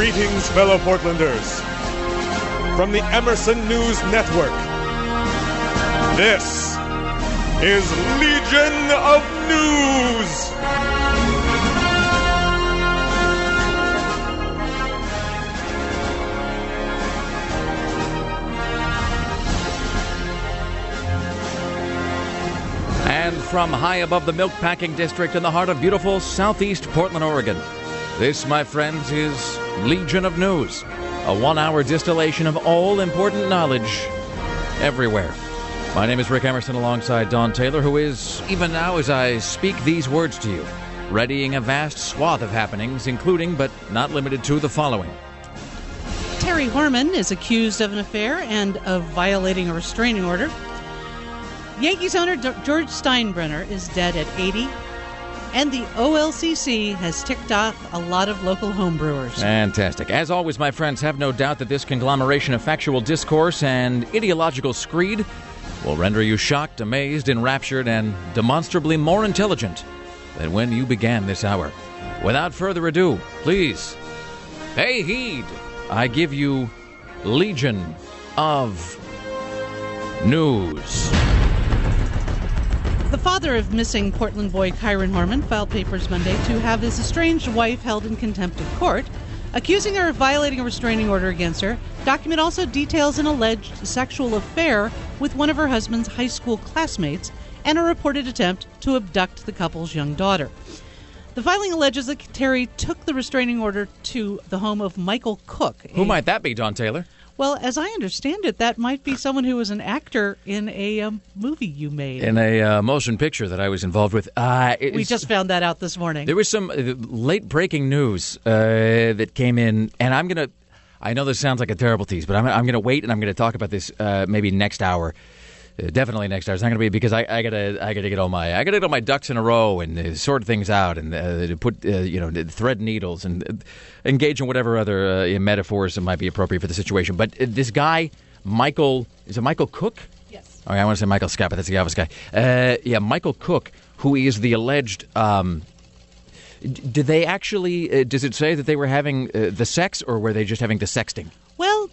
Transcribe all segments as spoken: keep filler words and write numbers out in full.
Greetings, fellow Portlanders. From the Emerson News Network, this is Legion of News. And from high above the milk packing district in the heart of beautiful southeast Portland, Oregon, this, my friends, is Legion of News, a one-hour distillation of all important knowledge everywhere. My name is Rick Emerson alongside Don Taylor, who is, even now as I speak these words to you, readying a vast swath of happenings, including, but not limited to, the following. Terry Horman is accused of an affair and of violating a restraining order. Yankees owner D- George Steinbrenner is dead at eighty. And the O L C C has ticked off a lot of local homebrewers. Fantastic. As always, my friends, have no doubt that this conglomeration of factual discourse and ideological screed will render you shocked, amazed, enraptured, and demonstrably more intelligent than when you began this hour. Without further ado, please, pay heed. I give you Legion of News. The father of missing Portland boy Kyron Horman filed papers Monday to have his estranged wife held in contempt of court, accusing her of violating a restraining order against her. Document also details an alleged sexual affair with one of her husband's high school classmates and a reported attempt to abduct the couple's young daughter. The filing alleges that Terry took the restraining order to the home of Michael Cook. Who a, might that be, Don Taylor? Well, as I understand it, that might be someone who was an actor in a um, movie you made. In a uh, motion picture that I was involved with. Uh, we just found that out this morning. There was some uh, late breaking news uh, that came in, and I'm going to, I know this sounds like a terrible tease, but I'm, I'm going to wait and I'm going to talk about this uh, maybe next hour. Uh, definitely next hour. It's not going to be because I, I gotta I gotta get all my I gotta get all my ducks in a row and uh, sort things out and uh, put uh, you know thread needles and uh, engage in whatever other uh, metaphors that might be appropriate for the situation. But uh, this guy Michael is it Michael Cook? Yes. Okay, I want to say Michael Scott, but that's the obvious guy. Uh, yeah, Michael Cook, who is the alleged. Um, did they actually? Uh, does it say that they were having uh, the sex, or were they just having the sexting? Well.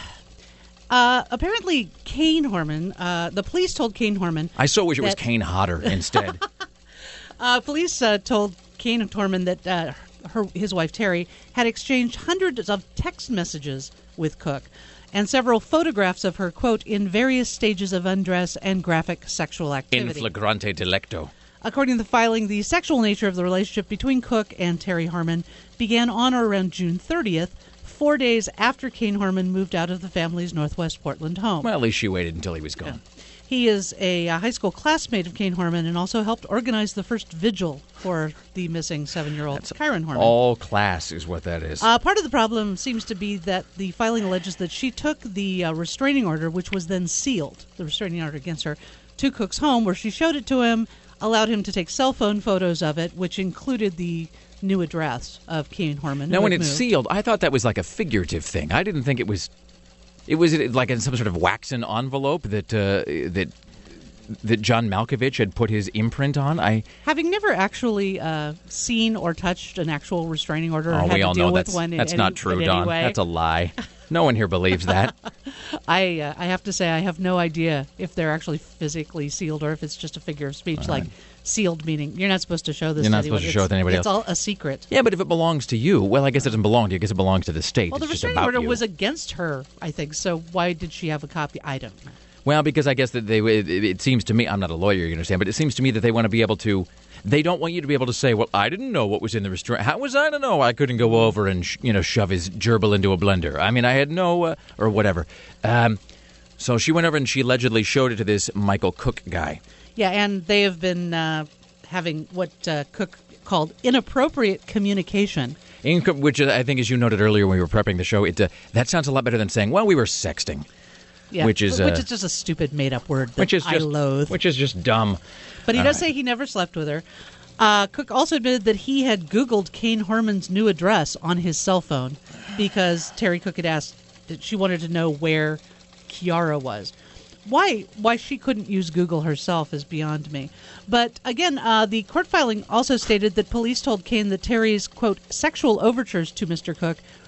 Uh, apparently, Kane Horman, uh, the police told Kane Horman... I so wish it that, was Kane Hodder instead. uh, police uh, told Kane Horman that uh, her, his wife, Terry, had exchanged hundreds of text messages with Cook and several photographs of her, quote, in various stages of undress and graphic sexual activity. In flagrante delicto. According to the filing, the sexual nature of the relationship between Cook and Terry Horman began on or around June thirtieth, four days after Kane Horman moved out of the family's Northwest Portland home. Well, at least she waited until he was gone. Yeah. He is a, a high school classmate of Kane Horman and also helped organize the first vigil for the missing seven-year-old Kyron Horman. All class is what that is. Uh, part of the problem seems to be that the filing alleges that she took the uh, restraining order, which was then sealed, the restraining order against her, to Cook's home, where she showed it to him, allowed him to take cell phone photos of it, which included the new address of Kane Horman. Now, when it's moved. sealed, I thought that was like a figurative thing. I didn't think it was. It was like in some sort of waxen envelope that uh, that that John Malkovich had put his imprint on. I having never actually uh, seen or touched an actual restraining order. Oh, or had we to all deal know with that's one that's in not any, true, in Don. Any That's a lie. No one here believes that. I uh, I have to say I have no idea if they're actually physically sealed or if it's just a figure of speech, all like right. Sealed meaning you're not supposed to show this. You're not to supposed to anyone. show it's, it to anybody it's else. It's all a secret. Yeah, but if it belongs to you, well, I guess it doesn't belong to you. I guess it belongs to the state. Well, it's the just restraining about order you. was against her, I think. So why did she have a copy? I don't know. Well, because I guess that they. It, it seems to me, I'm not a lawyer, you understand, but it seems to me that they want to be able to. They don't want you to be able to say, "Well, I didn't know what was in the restraint. How was I to know? I couldn't go over and sh- you know shove his gerbil into a blender. I mean, I had no uh, or whatever." Um, so she went over and she allegedly showed it to this Michael Cook guy. Yeah, and they have been uh, having what uh, Cook called inappropriate communication. In, which I think, as you noted earlier when we were prepping the show, it uh, that sounds a lot better than saying, "Well, we were sexting." Yeah, which is which uh, is just a stupid made-up word that which is I just, loathe. Which is just dumb. But he All does right. say he never slept with her. Uh, Cook also admitted that he had Googled Kane Horman's new address on his cell phone because Terry Cook had asked that she wanted to know where Kiara was. Why why she couldn't use Google herself is beyond me. But again, uh, the court filing also stated that police told Kane that Terry's, quote, sexual overtures to Mister Cook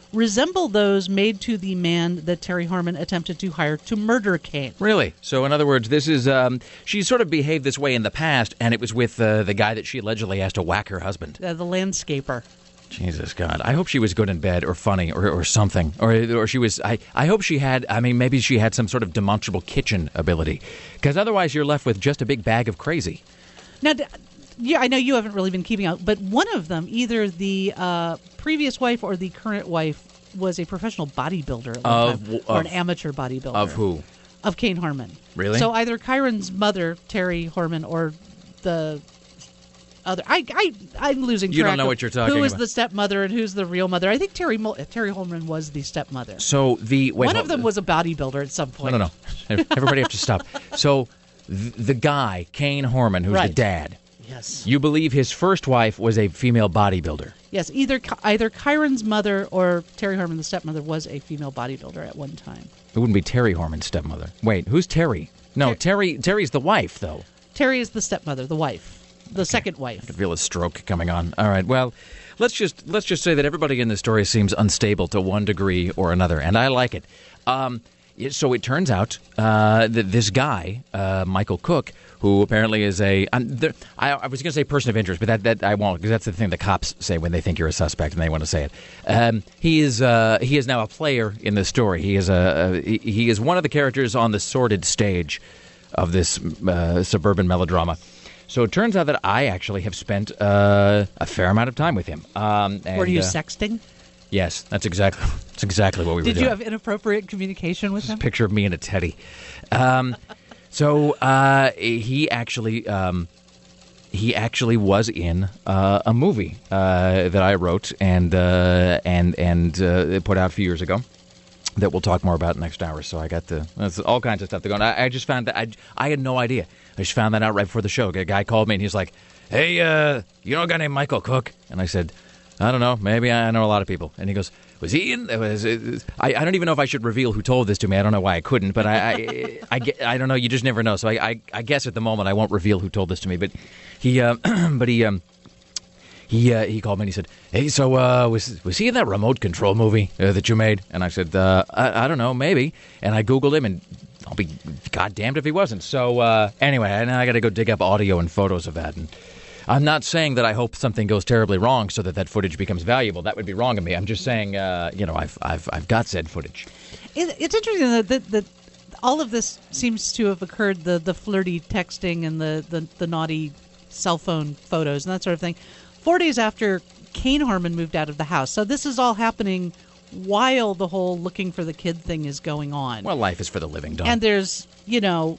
resemble those made to the man that Terry Harmon attempted to hire to murder Cain. Really? So, in other words, this is um, she sort of behaved this way in the past, and it was with uh, the guy that she allegedly asked to whack her husband. Uh, the landscaper. Jesus God! I hope she was good in bed, or funny, or, or something, or or she was. I, I hope she had. I mean, maybe she had some sort of demonstrable kitchen ability, because otherwise you're left with just a big bag of crazy. Now, yeah, I know you haven't really been keeping up, but one of them, either the uh, previous wife or the current wife, was a professional bodybuilder at one Of- time, of- or an amateur bodybuilder. Of who? Of Cain Harmon. Really? So either Kyron's mother, Terry Harmon, or the other. I, I, I'm losing track. You don't know of what you're talking Who is about. the stepmother and who's the real mother? I think Terry Mo- Terry Harmon was the stepmother. So the wait, One hold- of them was a bodybuilder at some point. No, no, no. Everybody have to stop. So th- the guy, Cain Harmon, who's the Right. dad. Yes. You believe his first wife was a female bodybuilder? Yes, either either Kyron's mother or Terry Harmon, the stepmother, was a female bodybuilder at one time. It wouldn't be Terry Harmon's stepmother. Wait, who's Terry? No, Ter- Terry. Terry's the wife, though. Terry is the stepmother, the wife, the second I wife. can feel a stroke coming on. All right. Well, let's just let's just say that everybody in this story seems unstable to one degree or another, and I like it. Um, yeah, so it turns out uh, that this guy, uh, Michael Cook, who apparently is a um, there, I, I was going to say person of interest, but that, that I won't, because that's the thing the cops say when they think you're a suspect and they want to say it. Um, he is uh, he is now a player in this story. He is a, a he, he is one of the characters on the sordid stage of this uh, suburban melodrama. So it turns out that I actually have spent uh, a fair amount of time with him. Um, and, Were you uh, sexting? Yes, that's exactly that's exactly what we were Did doing. you have inappropriate communication with him? Picture of me and a teddy. Um, so uh, he actually um, he actually was in uh, a movie uh, that I wrote and uh, and and uh, put out a few years ago that we'll talk more about next hour. So I got the that's all kinds of stuff to go on. I, I just found that I I had no idea. I just found that out right before the show. A guy called me and he's like, "Hey, uh, you know a guy named Michael Cook?" And I said, I don't know. Maybe I know a lot of people. And he goes, was he in? Was it, I, I don't even know if I should reveal who told this to me. I don't know why I couldn't, but I I, I, I, I don't know. You just never know. So I, I, I guess at the moment I won't reveal who told this to me. But he, uh, but he, um, he, uh, he called me and he said, "Hey, so uh, was was he in that remote control movie uh, that you made?" And I said, uh, I, I don't know, maybe. And I Googled him, and I'll be goddamned if he wasn't. So uh, anyway, I, I got to go dig up audio and photos of that. And I'm not saying that I hope something goes terribly wrong so that that footage becomes valuable. That would be wrong of me. I'm just saying, uh, you know, I've I've I've got said footage. It, it's interesting that, that that all of this seems to have occurred, the the flirty texting and the, the, the naughty cell phone photos and that sort of thing, four days after Cain Harmon moved out of the house. So this is all happening while the whole looking for the kid thing is going on. Well, life is for the living, Don. And there's, you know,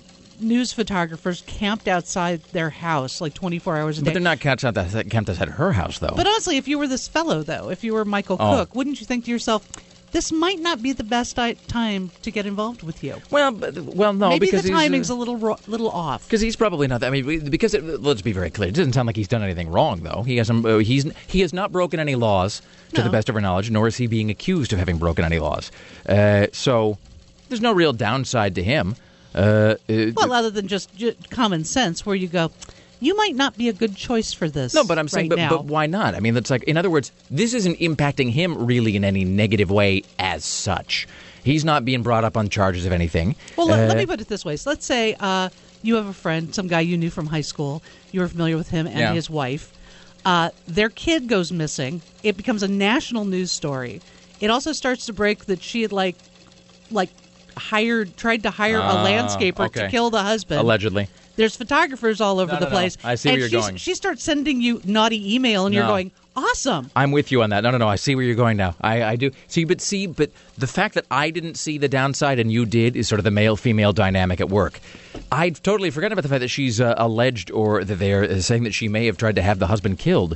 news photographers camped outside their house like twenty-four hours a day. But they're not camped outside, camped outside her house, though. But honestly, if you were this fellow, though, if you were Michael Oh. Cook, wouldn't you think to yourself, this might not be the best I- time to get involved with you? well, but, well, no, Maybe because the he's, timing's uh, a little ro- little off. Because he's probably not. I mean, we- because it, let's be very clear. It doesn't sound like he's done anything wrong, though. He hasn't. Uh, he's he has not broken any laws to No. the best of our knowledge, nor is he being accused of having broken any laws. Uh, so there's no real downside to him. Uh, uh, Well, other than just, just common sense, where you go, you might not be a good choice for this. no, but I'm saying, right but, now. but why not? I mean, that's like, in other words, this isn't impacting him really in any negative way as such. He's not being brought up on charges of anything. Well, let, Uh, let me put it this way. So let's say uh, you have a friend, some guy you knew from high school. You were familiar with him and Yeah. his wife. Uh, their kid goes missing. It becomes a national news story. It also starts to break that she had like, like, hired, tried to hire a Ah, landscaper okay. to kill the husband. allegedly. There's photographers all over No, the no, no. place. I see and where you're she's- going. She starts sending you naughty email, and you're No. going, awesome. I'm with you on that. No, no, no. I see where you're going now. I, I do. See, but see, but the fact that I didn't see the downside and you did is sort of the male-female dynamic at work. I'd totally forgotten about the fact that she's uh, alleged or that they're uh, saying that she may have tried to have the husband killed.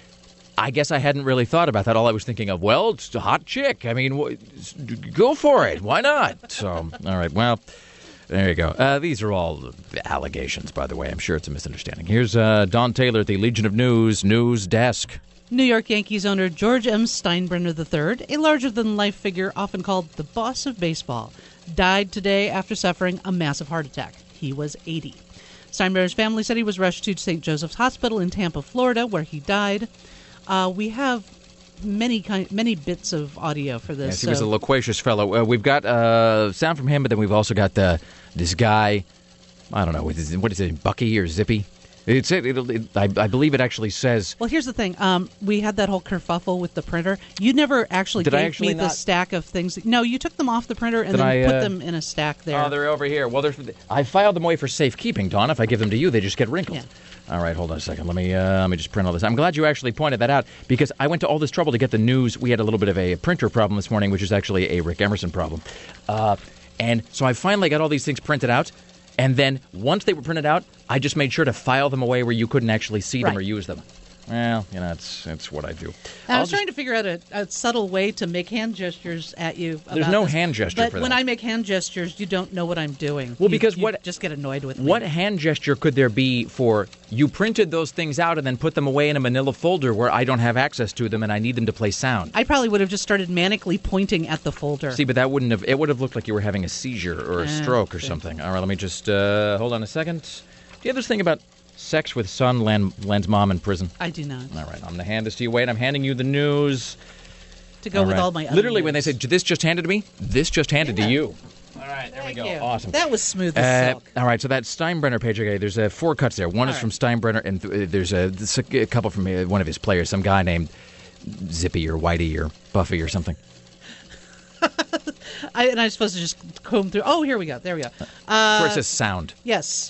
I guess I hadn't really thought about that. All I was thinking of, well, it's a hot chick. I mean, wh- go for it. Why not? So, all right. Well, there you go. Uh, these are all allegations, by the way. I'm sure it's a misunderstanding. Here's uh, Don Taylor at the Legion of News News Desk. New York Yankees owner George M. Steinbrenner the third, a larger-than-life figure often called the boss of baseball, died today after suffering a massive heart attack. He was eighty. Steinbrenner's family said he was rushed to Saint Joseph's Hospital in Tampa, Florida, where he died. Uh, we have many kind, many bits of audio for this. Yes, he so. was a loquacious fellow. Uh, we've got uh, sound from him, but then we've also got uh, this guy. I don't know what is, what is it, Bucky or Zippy? It's it. It'll, it I, I believe it actually says. Well, here's the thing. Um, we had that whole kerfuffle with the printer. You never actually Did gave I actually me the not? stack of things. No, you took them off the printer and Did then I, put uh, them in a stack there. Oh, they're over here. Well, there's. I filed them away for safekeeping, Dawn. If I give them to you, they just get wrinkled. Yeah. All right, hold on a second. Let me uh, let me just print all this. I'm glad you actually pointed that out because I went to all this trouble to get the news. We had a little bit of a printer problem this morning, which is actually a Rick Emerson problem. Uh, and so I finally got all these things printed out. And then once they were printed out, I just made sure to file them away where you couldn't actually see them Right. or use them. Well, you know, it's that's what I do. I I'll was just- trying to figure out a, a subtle way to make hand gestures at you. There's about no this. hand gesture but for when that. I make hand gestures, you don't know what I'm doing. Well, You- because you what- just get annoyed with me. What hand gesture could there be for you printed those things out and then put them away in a manila folder where I don't have access to them and I need them to play sound? I probably would have just started manically pointing at the folder. See, but that wouldn't have. It would have looked like you were having a seizure or a Ah, stroke or okay. something. All right, let me just uh, hold on a second. Do you have this thing about sex with son land, lands mom in prison? I do not. All right, I'm going to hand this to you. Wait, I'm handing you the news. To go All with right. all my other Literally, when they news. say this just handed to me, this just handed Yeah. to you. All right, there Thank we go. you. Awesome. That was smooth as Uh, silk. all right, so that Steinbrenner page, okay, there's uh, four cuts there. One All is from right. Steinbrenner, and th- there's a, this- a couple from uh, one of his players, some guy named Zippy or Whitey or Buffy or something. I, and I'm supposed to just comb through. Oh, here we go. There we go. Uh, Where it says sound. yes.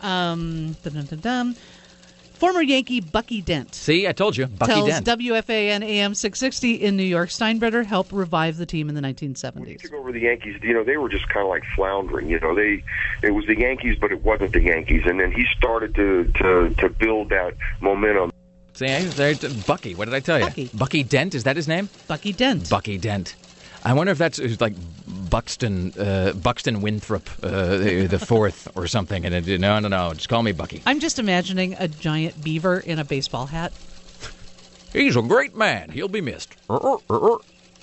Um, dun, dun, dun, dun. Former Yankee Bucky Dent See, I told you, Bucky tells Dent. W F A N A M six sixty in New York Steinbrenner helped revive the team in the nineteen When he seventies. took over the Yankees, you know, they were just kind of like floundering. You know, they it was the Yankees, but it wasn't the Yankees. And then he started to to, to build that momentum. See, I- there- Bucky, what did I tell you? Bucky. Bucky Dent, is that his name? Bucky Dent. Bucky Dent. I wonder if that's it's like Buxton, uh, Buxton Winthrop, uh, the, the fourth or something. And it, no, no, no, just call me Bucky. I'm just imagining a giant beaver in a baseball hat. He's a great man. He'll be missed. Uh, uh, uh, uh.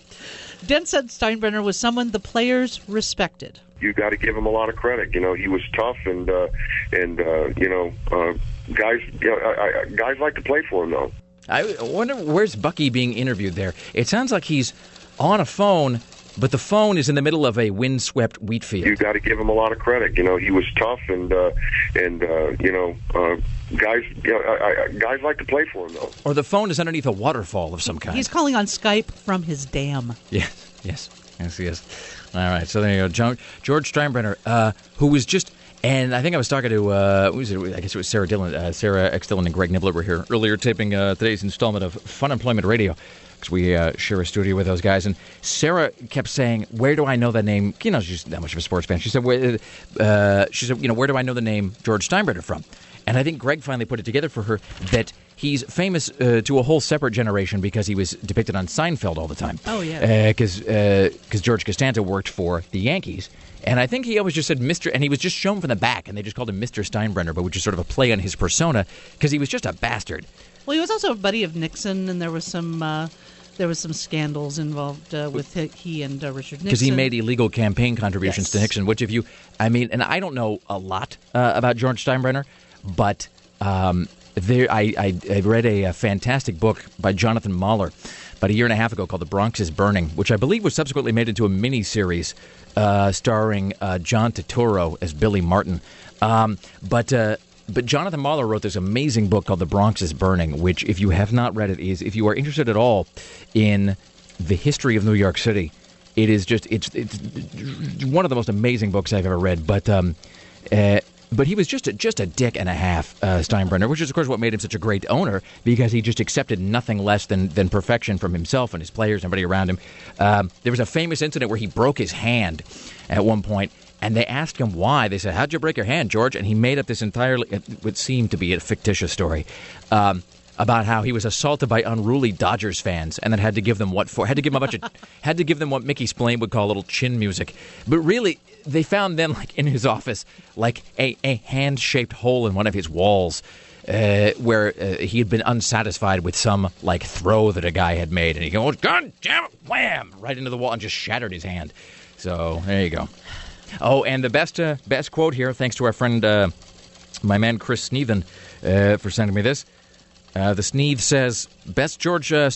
Dent said Steinbrenner was someone the players respected. You got to give him a lot of credit. You know, he was tough, and uh, and uh, you know, uh, guys, you know, I, I, guys like to play for him though. I wonder where's Bucky being interviewed there. It sounds like he's on a phone, but the phone is in the middle of a windswept wheat field. You got to give him a lot of credit. You know, he was tough, and uh, and uh, you know, uh, guys, you know, I, I, guys like to play for him though. Or the phone is underneath a waterfall of some kind. He's calling on Skype from his dam. Yes, yes, yes, yes. All right, so there you go. John, George Steinbrenner, uh, who was just, and I think I was talking to, uh, who was it? I guess it was Sarah Dillon, uh, Sarah X. Dillon and Greg Nibbler were here earlier taping uh, today's installment of Fun Employment Radio, because we uh, share a studio with those guys. And Sarah kept saying, where do I know that name? You know, she's that much of a sports fan. She said, where, uh, she said, you know, where do I know the name George Steinbrenner from? And I think Greg finally put it together for her that he's famous uh, to a whole separate generation because he was depicted on Seinfeld all the time. Oh, yeah. Because uh, because George Costanza worked for the Yankees. And I think he always just said Mister And he was just shown from the back, and they just called him Mister Steinbrenner, but which is sort of a play on his persona because he was just a bastard. Well, he was also a buddy of Nixon, and there was some uh, there was some scandals involved uh, with he, he and uh, Richard Nixon. Because he made illegal campaign contributions Yes. to Nixon, which if you, I mean, and I don't know a lot uh, about George Steinbrenner, but um, there, I, I, I read a, a fantastic book by Jonathan Mahler about a year and a half ago called The Bronx is Burning, which I believe was subsequently made into a miniseries uh, starring uh, John Turturro as Billy Martin. Um, but uh, but Jonathan Mahler wrote this amazing book called The Bronx is Burning, which, if you have not read it, is if you are interested at all in the history of New York City, it is just it's it's one of the most amazing books I've ever read. But um, uh, but he was just a, just a dick and a half, uh, Steinbrenner, which is of course what made him such a great owner, because he just accepted nothing less than than perfection from himself and his players and everybody around him. Um, there was a famous incident where he broke his hand at one point. And they asked him why. They said, how'd you break your hand, George? And he made up this entirely, it would seem to be a fictitious story, um, about how he was assaulted by unruly Dodgers fans and then had to give them what for, had to give them a bunch of, had to give them what Mickey Spillane would call a little chin music. But really, they found then, like in his office, like a, a hand-shaped hole in one of his walls uh, where uh, he had been unsatisfied with some, like, throw that a guy had made. And he goes, God damn it, wham, right into the wall and just shattered his hand. So, there you go. Oh, and the best uh, best quote here, thanks to our friend, uh, my man Chris Sneathen, uh, for sending me this. Uh, the Sneath says, best George uh, Stein-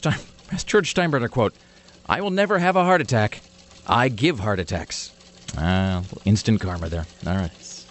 As George Steinbrenner quote, I will never have a heart attack. I give heart attacks. Ah, instant karma there. All right.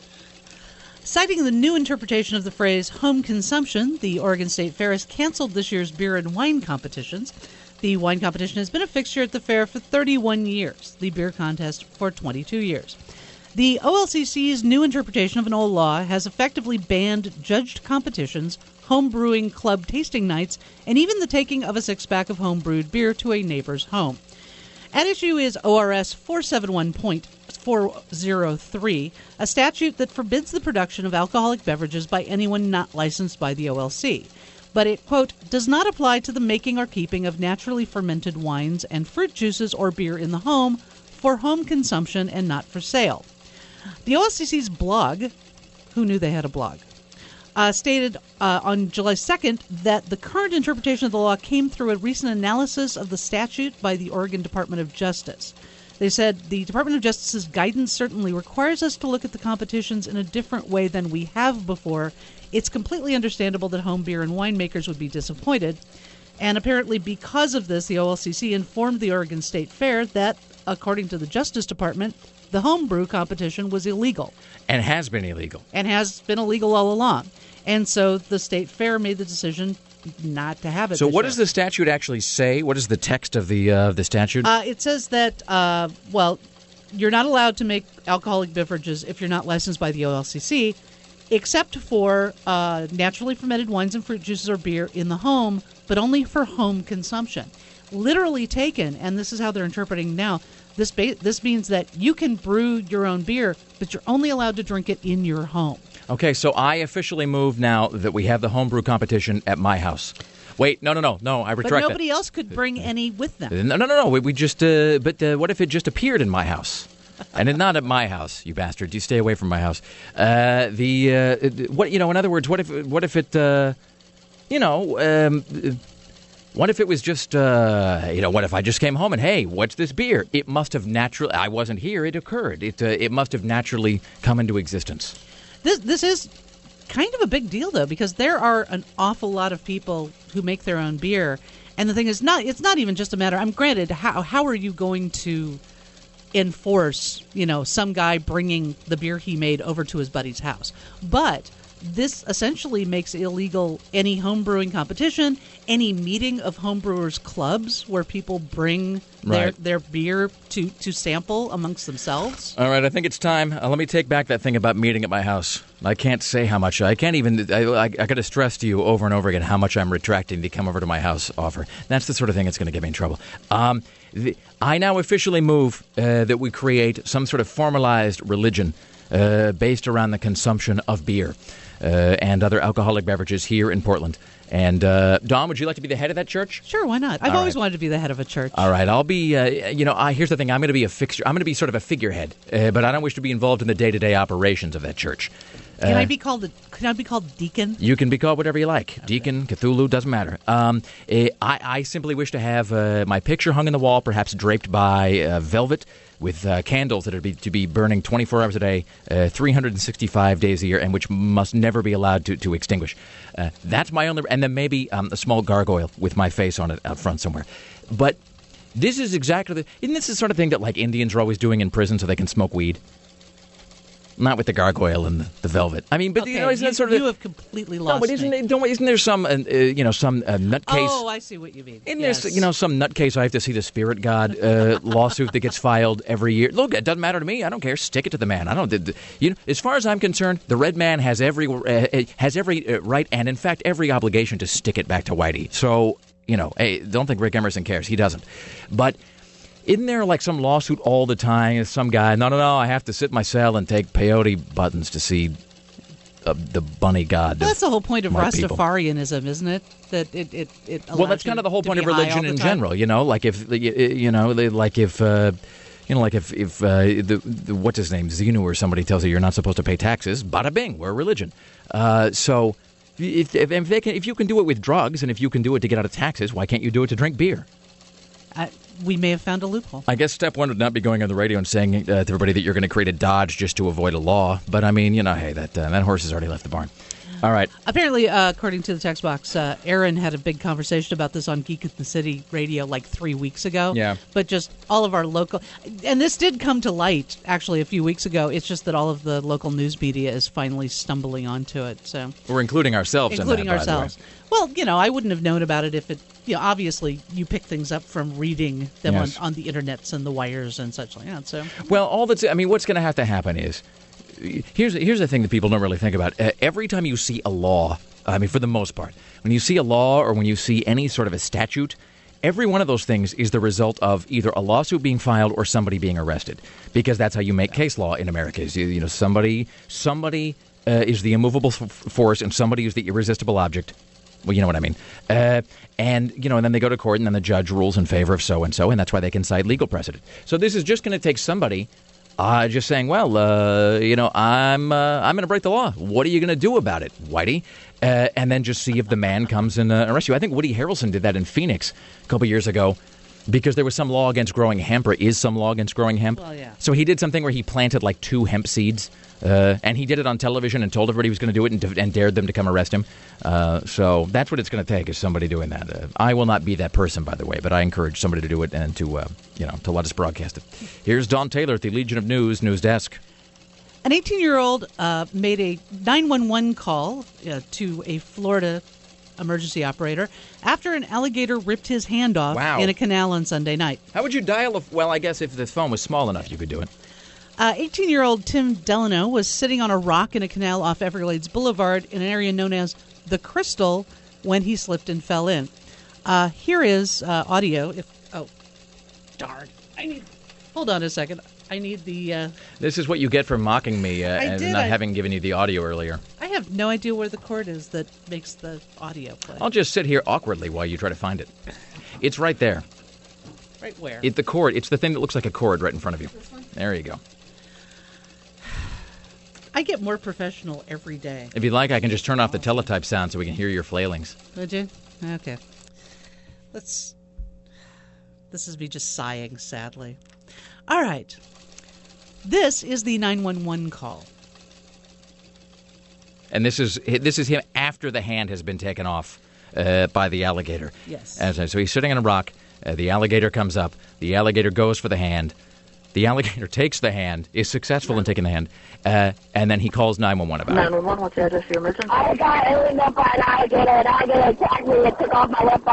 Citing the new interpretation of the phrase home consumption, the Oregon State Fair has canceled this year's beer and wine competitions. The wine competition has been a fixture at the fair for thirty-one years, the beer contest for twenty-two years. The O L C C's new interpretation of an old law has effectively banned judged competitions, home brewing club tasting nights, and even the taking of a six-pack of home-brewed beer to a neighbor's home. At issue is O R S four seventy-one point four oh three, a statute that forbids the production of alcoholic beverages by anyone not licensed by the O L C. But it, quote, does not apply to the making or keeping of naturally fermented wines and fruit juices or beer in the home for home consumption and not for sale. The O L C C's blog, who knew they had a blog, uh, stated uh, on July second that the current interpretation of the law came through a recent analysis of the statute by the Oregon Department of Justice. They said the Department of Justice's guidance certainly requires us to look at the competitions in a different way than we have before. It's completely understandable that home beer and winemakers would be disappointed. And apparently because of this, the O L C C informed the Oregon State Fair that, according to the Justice Department, the homebrew competition was illegal. And has been illegal. And has been illegal all along. And so the State Fair made the decision not to have it. So what year. does the statute actually say? What is the text of the uh, the statute? Uh, it says that, uh, well, you're not allowed to make alcoholic beverages if you're not licensed by the O L C C, except for uh, naturally fermented wines and fruit juices or beer in the home, but only for home consumption. Literally taken, and this is how they're interpreting now, this ba- this means that you can brew your own beer, but you're only allowed to drink it in your home. Okay, so I officially move now that we have the homebrew competition at my house. Wait, no, no, no, no, I retract that. But nobody else could bring any with them. No, no, no, no, we, we just, uh, but uh, what if it just appeared in my house? And it, not at my house, you bastard. You stay away from my house. Uh, the, uh, what, you know, in other words, what if, what if it, uh, you know, um, what if it was just, uh, you know, what if I just came home and, hey, what's this beer? It must have naturally, I wasn't here, it occurred. It, uh, it must have naturally come into existence. This this is kind of a big deal, though, because there are an awful lot of people who make their own beer, and the thing is, not it's not even just a matter. I'm granted, how how are you going to enforce, you know, some guy bringing the beer he made over to his buddy's house? But this essentially makes illegal any homebrewing competition, any meeting of homebrewers clubs where people bring their, right. their beer to, to sample amongst themselves. All right, I think it's time. Uh, let me take back that thing about meeting at my house. I can't say how much. I can't even. I, I, I got to stress to you over and over again how much I'm retracting the come over to my house offer. That's the sort of thing that's going to get me in trouble. Um, the, I now officially move uh, that we create some sort of formalized religion uh, based around the consumption of beer. Uh, and other alcoholic beverages here in Portland. And, uh, Dawn, would you like to be the head of that church? Sure, why not? I've All always right. wanted to be the head of a church. All right, I'll be, uh, you know, I, here's the thing. I'm going to be a fixture. I'm going to be sort of a figurehead, uh, but I don't wish to be involved in the day-to-day operations of that church. Uh, Can I be called a, Can I be called deacon? You can be called whatever you like. Okay. Deacon, Cthulhu, doesn't matter. Um, uh, I, I simply wish to have uh, my picture hung on the wall, perhaps draped by uh, velvet, with uh, candles that are be, to be burning twenty-four hours a day, uh, three hundred sixty-five days a year, and which must never be allowed to, to extinguish. Uh, that's my only... And then maybe um, a small gargoyle with my face on it out front somewhere. But this is exactly the... Isn't this the sort of thing that, like, Indians are always doing in prison so they can smoke weed? Not with the gargoyle and the, the velvet. I mean, but okay, you know, isn't you, that sort of... You have completely lost No, but isn't, me. it, don't, isn't there some, uh, uh, you know, some uh, nutcase... Oh, I see what you mean. Isn't yes. there, you know, some nutcase I have to see the spirit god uh, lawsuit that gets filed every year? Look, it doesn't matter to me. I don't care. Stick it to the man. I don't... You know, as far as I'm concerned, the red man has every uh, has every uh, right and, in fact, every obligation to stick it back to Whitey. So, you know, hey, don't think Rick Emerson cares. He doesn't. But... Isn't there like some lawsuit all the time? Some guy, no, no, no, I have to sit in my cell and take peyote buttons to see uh, the bunny god. Well, that's the whole point of Rastafarianism, people. Isn't it? That it it, it well, that's kind of the whole point of religion in general. You know, like if you know, like if uh, you know, like if if uh, the, the what's his name, Xenu or somebody tells you you're not supposed to pay taxes, bada bing, we're a religion. Uh, so if if, if, they can, if you can do it with drugs and if you can do it to get out of taxes, why can't you do it to drink beer? I, we may have found a loophole. I guess step one would not be going on the radio and saying uh, to everybody that you're going to create a Dodge just to avoid a law. But, I mean, you know, hey, that uh, that horse has already left the barn. All right. Apparently, uh, according to the text box, uh, Aaron had a big conversation about this on Geek in the City radio like three weeks ago. Yeah. But just all of our local... And this did come to light, actually, a few weeks ago. It's just that all of the local news media is finally stumbling onto it. So We're including ourselves Including in that, ourselves. by the way. Well, you know, I wouldn't have known about it if it... You know, obviously, you pick things up from reading them Yes. on, on the internets and the wires and such like that. So, Well, all that's... I mean, what's going to have to happen is... Here's here's the thing that people don't really think about. Uh, every time you see a law, I mean, for the most part, when you see a law or when you see any sort of a statute, every one of those things is the result of either a lawsuit being filed or somebody being arrested, because that's how you make case law in America. Is you, you know somebody somebody uh, is the immovable f- force and somebody is the irresistible object. Well, you know what I mean. Uh, and, you know, and then they go to court and then the judge rules in favor of so-and-so, and that's why they can cite legal precedent. So this is just going to take somebody uh, just saying, well, uh, you know, I'm uh, I'm going to break the law. What are you going to do about it, Whitey? Uh, and then just see if the man comes and uh, arrests you. I think Woody Harrelson did that in Phoenix a couple years ago because there was some law against growing hemp, or is some law against growing hemp. Well, yeah. So he did something where he planted like two hemp seeds. Uh, and he did it on television and told everybody he was going to do it and, and dared them to come arrest him. Uh, so that's what it's going to take, is somebody doing that. Uh, I will not be that person, by the way, but I encourage somebody to do it and to, uh, you know, to let us broadcast it. Here's Don Taylor at the Legion of News News Desk. An eighteen-year-old uh, made a nine one one call uh, to a Florida emergency operator after an alligator ripped his hand off Wow. in a canal on Sunday night. How would you dial a... Well, I guess if the phone was small enough, you could do it. Uh, eighteen-year-old Tim Delano was sitting on a rock in a canal off Everglades Boulevard in an area known as the Crystal when he slipped and fell in. Uh, here is uh, audio. If oh, darn! I need. Hold on a second. I need the. Uh, This is what you get for mocking me uh, I and did, not I- having given you the audio earlier. I have no idea where the cord is that makes the audio play. I'll just sit here awkwardly while you try to find it. It's right there. Right where? It, the cord. It's the thing that looks like a cord right in front of you. There you go. I get more professional every day. If you'd like, I can just turn off the teletype sound so we can hear your flailings. Would you? Okay. Let's. This is me just sighing sadly. All right. This is the nine one one call. And this is this is him after the hand has been taken off uh, by the alligator. Yes. As, so he's sitting on a rock. Uh, the alligator comes up. The alligator goes for the hand. The alligator takes the hand, is successful in taking the hand, uh, and then he calls nine one one about it. nine one one, what's the address for your emergency? I got alien up by an alligator, and alligator attacked me and took off my left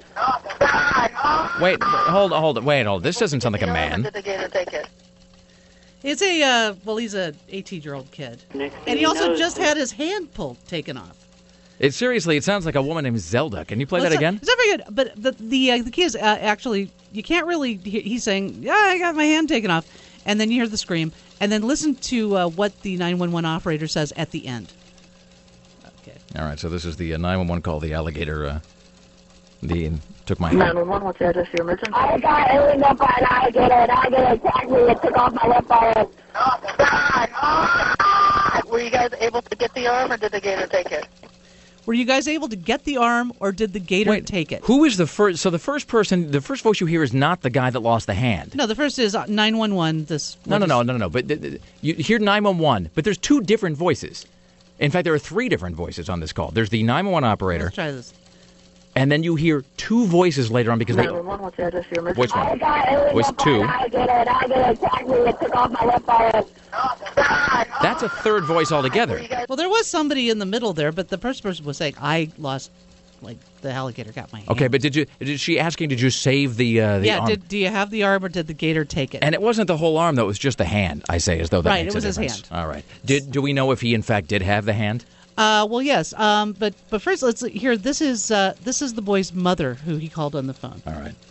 arm. Wait, hold on, hold on, wait, hold on. This doesn't sound like a man. Did the gator take it? It's a, uh, well, he's a eighteen-year-old kid. Next And thing he you also know, just had his hand pulled, taken off. It seriously, it sounds like a woman named Zelda. Can you play Well, that it's not- again? It's not very good, but the the, uh, the key is uh, actually, you can't really, he- he's saying, yeah, I got my hand taken off. And then you hear the scream. And then listen to uh, what the nine one one operator says at the end. Okay. All right, so this is the uh, nine one one call. The alligator uh, the took my nine hand. one one, what's the address for your emergency? I got alien up by an alligator, and alligator attacked me and took off my left arm. Were you guys able to get the arm, or did the gator take it? Were you guys able to get the arm, or did the gator Wait, take it? Who is the first? So the first person, the first voice you hear is not the guy that lost the hand. No, the first is uh, nine one one. This No, no, no, no, no. But th- th- you hear nine one one, but there's two different voices. In fact, there are three different voices on this call. There's the nine one one operator, Let's try this. and then you hear two voices later on because they. nine one one, what's the address for your emergency? Which I one? got alien Voice up by two. an alligator, and alligator attacked me and took off my left arm. That's a third voice altogether. Well, there was somebody in the middle there, but the first person was saying, I lost, like, the alligator got my hand. Okay, but did you? Did she asking? Did you save the? Uh, the Yeah, arm? did, do you have the arm, or did the gator take it? And it wasn't the whole arm, though. It was just the hand. I say, as though that Right, makes it was a his difference. hand. All right. Did do we know if he in fact did have the hand? Uh, well, yes, um, but but first let's hear. This is uh, this is the boy's mother who he called on the phone. All right.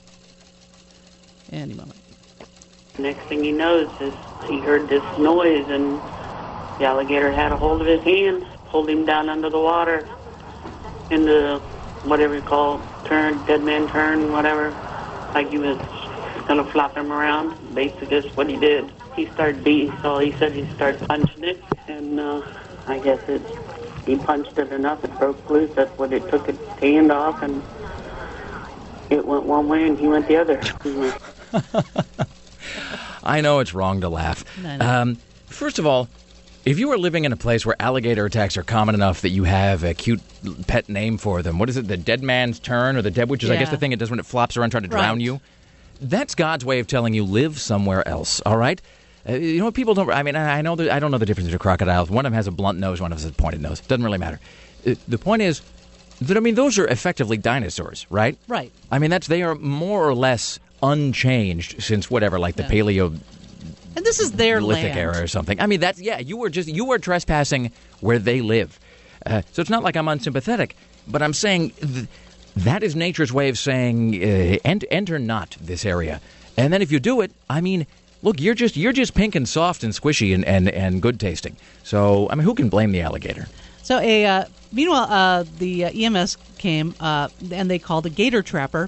Any moment. Next thing he knows is he heard this noise, and the alligator had a hold of his hand, pulled him down under the water, in the whatever you call turn, dead man turn, whatever, like he was gonna flop him around. Basically, that's what he did. He started beating, so he said he started punching it, and uh, I guess it. He punched it enough, it broke loose. That's what it took its hand off, and it went one way, and he went the other. I know it's wrong to laugh. No, no. Um, first of all, If you were living in a place where alligator attacks are common enough that you have a cute pet name for them, what is it, the dead man's turn or the dead, which is, I guess, Yeah. the thing it does when it flops around trying to drown Right. you? That's God's way of telling you live somewhere else, all right? Uh, you know what people don't, I mean, I I know that I don't know the difference between crocodiles. One of them has a blunt nose, one of them has a pointed nose. Doesn't really matter. Uh, the point is that, I mean, those are effectively dinosaurs, right? Right. I mean, that's they are more or less unchanged since whatever, like the Yeah. Paleo And this is their Lithic land. era or something. I mean, that's, yeah, you were just, you were trespassing where they live. Uh, so it's not like I'm unsympathetic, but I'm saying th- that is nature's way of saying, uh, ent- enter not this area. And then if you do it, I mean, look, you're just, you're just pink and soft and squishy and, and, and good tasting. So, I mean, who can blame the alligator? So a uh, meanwhile, uh, the uh, E M S came uh, and they called a gator trapper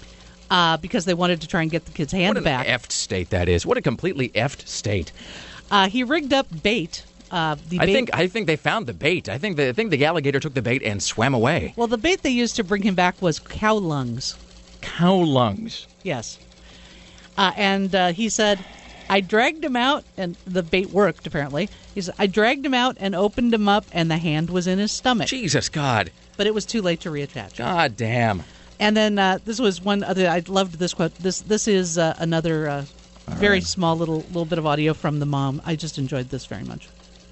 uh, because they wanted to try and get the kid's hand What an back. effed state that is. What a completely effed state. Uh, he rigged up bait. Uh, the I bait, think I think they found the bait. I think the I think the alligator took the bait and swam away. Well, the bait they used to bring him back was cow lungs. Cow lungs. Yes. Uh, and uh, he said, I dragged him out, and the bait worked, apparently. He said, I dragged him out and opened him up, and the hand was in his stomach. Jesus, God. But it was too late to reattach. God damn. And then uh, this was one other, I loved this quote. This this is uh, another uh, very right. small little little bit of audio from the mom. I just enjoyed this very much.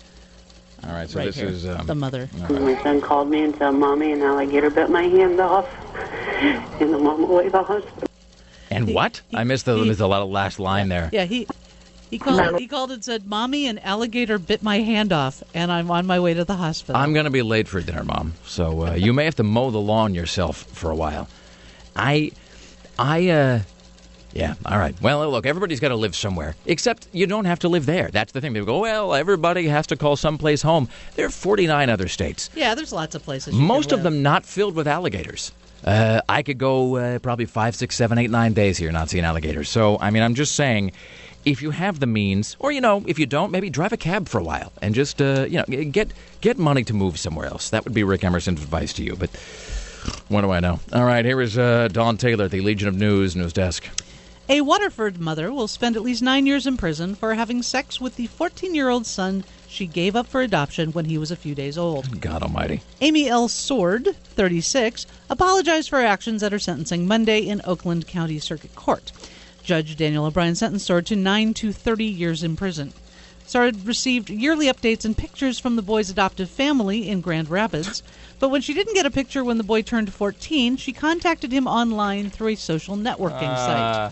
All right, so right this here, is um, the mother. My son called me and said, Mommy, an alligator bit my hand off. And I'm on my way to the hospital. And what? he- I missed the, he- missed the la- last line there. Yeah, he he called he called and said, Mommy, an alligator bit my hand off, and I'm on my way to the hospital. I'm going to be late for dinner, Mom. So uh, you may have to mow the lawn yourself for a while. I, I, uh, yeah, all right. Well, look, everybody's got to live somewhere. Except you don't have to live there. That's the thing. They go, well, everybody has to call someplace home. There are forty-nine other states. Yeah, there's lots of places. You Most can of live. them not filled with alligators. Uh, I could go uh, probably five, six, seven, eight, nine days here not seeing alligators. So, I mean, I'm just saying, if you have the means, or, you know, if you don't, maybe drive a cab for a while and just, uh, you know, get get money to move somewhere else. That would be Rick Emerson's advice to you. But what do I know? All right, here is uh, Dawn Taylor at the Legion of News News Desk. A Waterford mother will spend at least nine years in prison for having sex with the fourteen-year-old son she gave up for adoption when he was a few days old. God almighty. Amy L. Sword, thirty-six, apologized for her actions at her sentencing Monday in Oakland County Circuit Court. Judge Daniel O'Brien sentenced Sword to nine to thirty years in prison. Sword received yearly updates and pictures from the boy's adoptive family in Grand Rapids, but when she didn't get a picture when the boy turned fourteen, she contacted him online through a social networking site.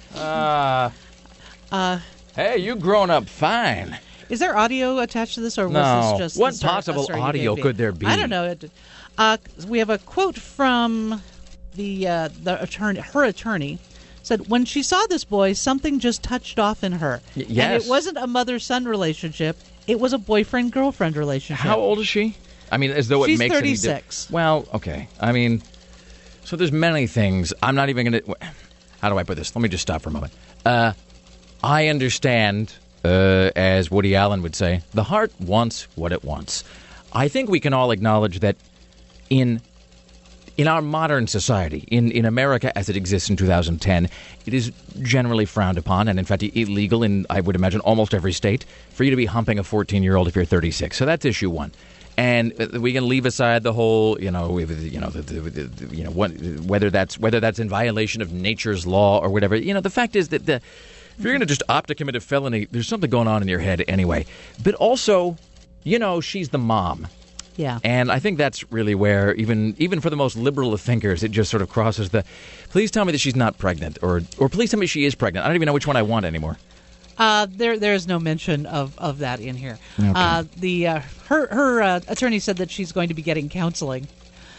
Uh, Uh, hey, you grown up fine. Is there audio attached to this, or was No. this just What the story- possible a story you audio gave me? could there be? I don't know. It- Uh, we have a quote from the uh, the attorney. Her attorney said, "When she saw this boy, something just touched off in her. Y- And yes. it wasn't a mother-son relationship. It was a boyfriend-girlfriend relationship." How old is she? I mean, as though it She's makes any di- thirty-six. Well, okay. I mean, so there's many things. I'm not even going to. How do I put this? Let me just stop for a moment. Uh, I understand, uh, as Woody Allen would say, the heart wants what it wants. I think we can all acknowledge that in in our modern society, in, in America as it exists in two thousand ten, it is generally frowned upon and, in fact, illegal in, I would imagine, almost every state for you to be humping a fourteen-year-old if you're thirty-six. So that's issue one. And we can leave aside the whole, you know, you know, the, the, the, you know, what, whether that's whether that's in violation of nature's law or whatever. You know, the fact is that the, if you're going to just opt to commit a felony, there's something going on in your head anyway. But also, you know, she's the mom. Yeah. And I think that's really where, even even for the most liberal of thinkers, it just sort of crosses the, please tell me that she's not pregnant, or or please tell me she is pregnant. I don't even know which one I want anymore. Uh, there, there is no mention of, of that in here. Okay. Uh, the uh, her her uh, attorney said that she's going to be getting counseling.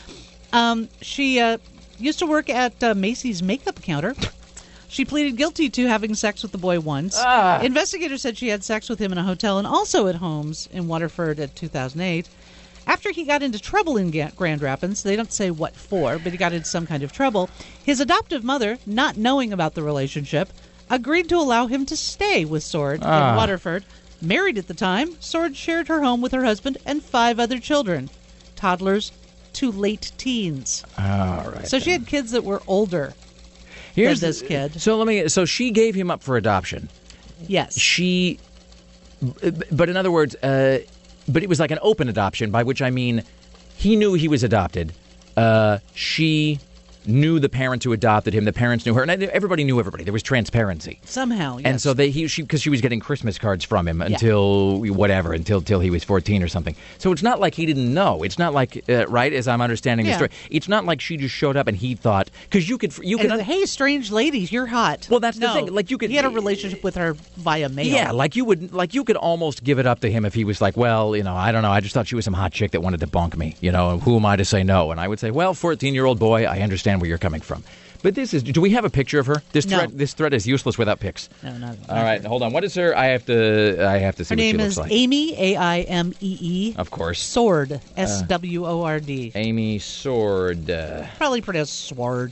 Um, she uh, used to work at uh, Macy's makeup counter. She pleaded guilty to having sex with the boy once. Ah. Investigators said she had sex with him in a hotel and also at homes in Waterford in two thousand eight. After he got into trouble in Ga- Grand Rapids, they don't say what for, but he got into some kind of trouble, his adoptive mother, not knowing about the relationship, agreed to allow him to stay with Sword Ah. in Waterford. Married at the time, Sword shared her home with her husband and five other children, toddlers to late teens. All right. So she had kids that were older Here's than this the- kid. So let me. So she gave him up for adoption. Yes. She but in other words, uh, but it was like an open adoption, by which I mean he knew he was adopted. Uh, she knew the parents who adopted him. The parents knew her, and everybody knew everybody. There was transparency Somehow, yes. and so they he she because she was getting Christmas cards from him until yeah. whatever until till he was fourteen or something. So it's not like he didn't know. It's not like uh, right as I'm understanding yeah. the story. It's not like she just showed up and he thought because you could you could and, hey, strange ladies, you're hot. Well, that's no, the thing. Like you could he had a relationship with her via mail. Yeah, like you would like you could almost give it up to him if he was like, well, you know, I don't know. I just thought she was some hot chick that wanted to bonk me. You know, who am I to say no? And I would say, well, fourteen year old boy, I understand where you're coming from. But this is, do we have a picture of her? This no. thread, this thread is useless without pics. No, not, not All right, hold on. What is her? I have to, I have to see her what she name looks is like. Amy, A I M E E. Of course. Sword, S W O R D. Uh, Amy Sword. Uh, Probably pronounced Sword.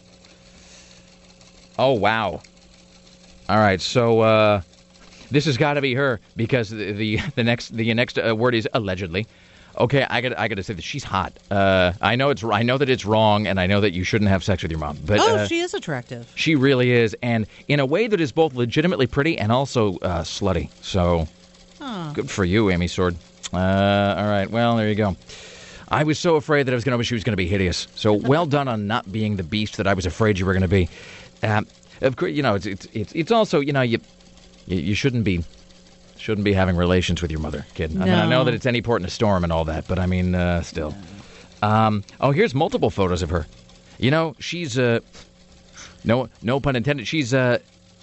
oh, wow. All right, so uh, this has got to be her because the the, the next the next uh, word is allegedly. Okay, I got I got to say that she's hot. Uh, I know it's I know that it's wrong, and I know that you shouldn't have sex with your mom. But oh, uh, she is attractive. She really is, and in a way that is both legitimately pretty and also uh, slutty. So, huh. Good for you, Amy Sword. Uh, all right, well there you go. I was so afraid that I was going to she was going to be hideous. So well done on not being the beast that I was afraid you were going to be. Um, of course, you know it's it's it's it's also you know you you, you shouldn't be. Shouldn't be having relations with your mother, kid. I no. mean, I know that it's any port in a storm and all that, but I mean, uh, still. Um, oh, here's multiple photos of her. You know, she's uh, no, no pun intended. She's uh,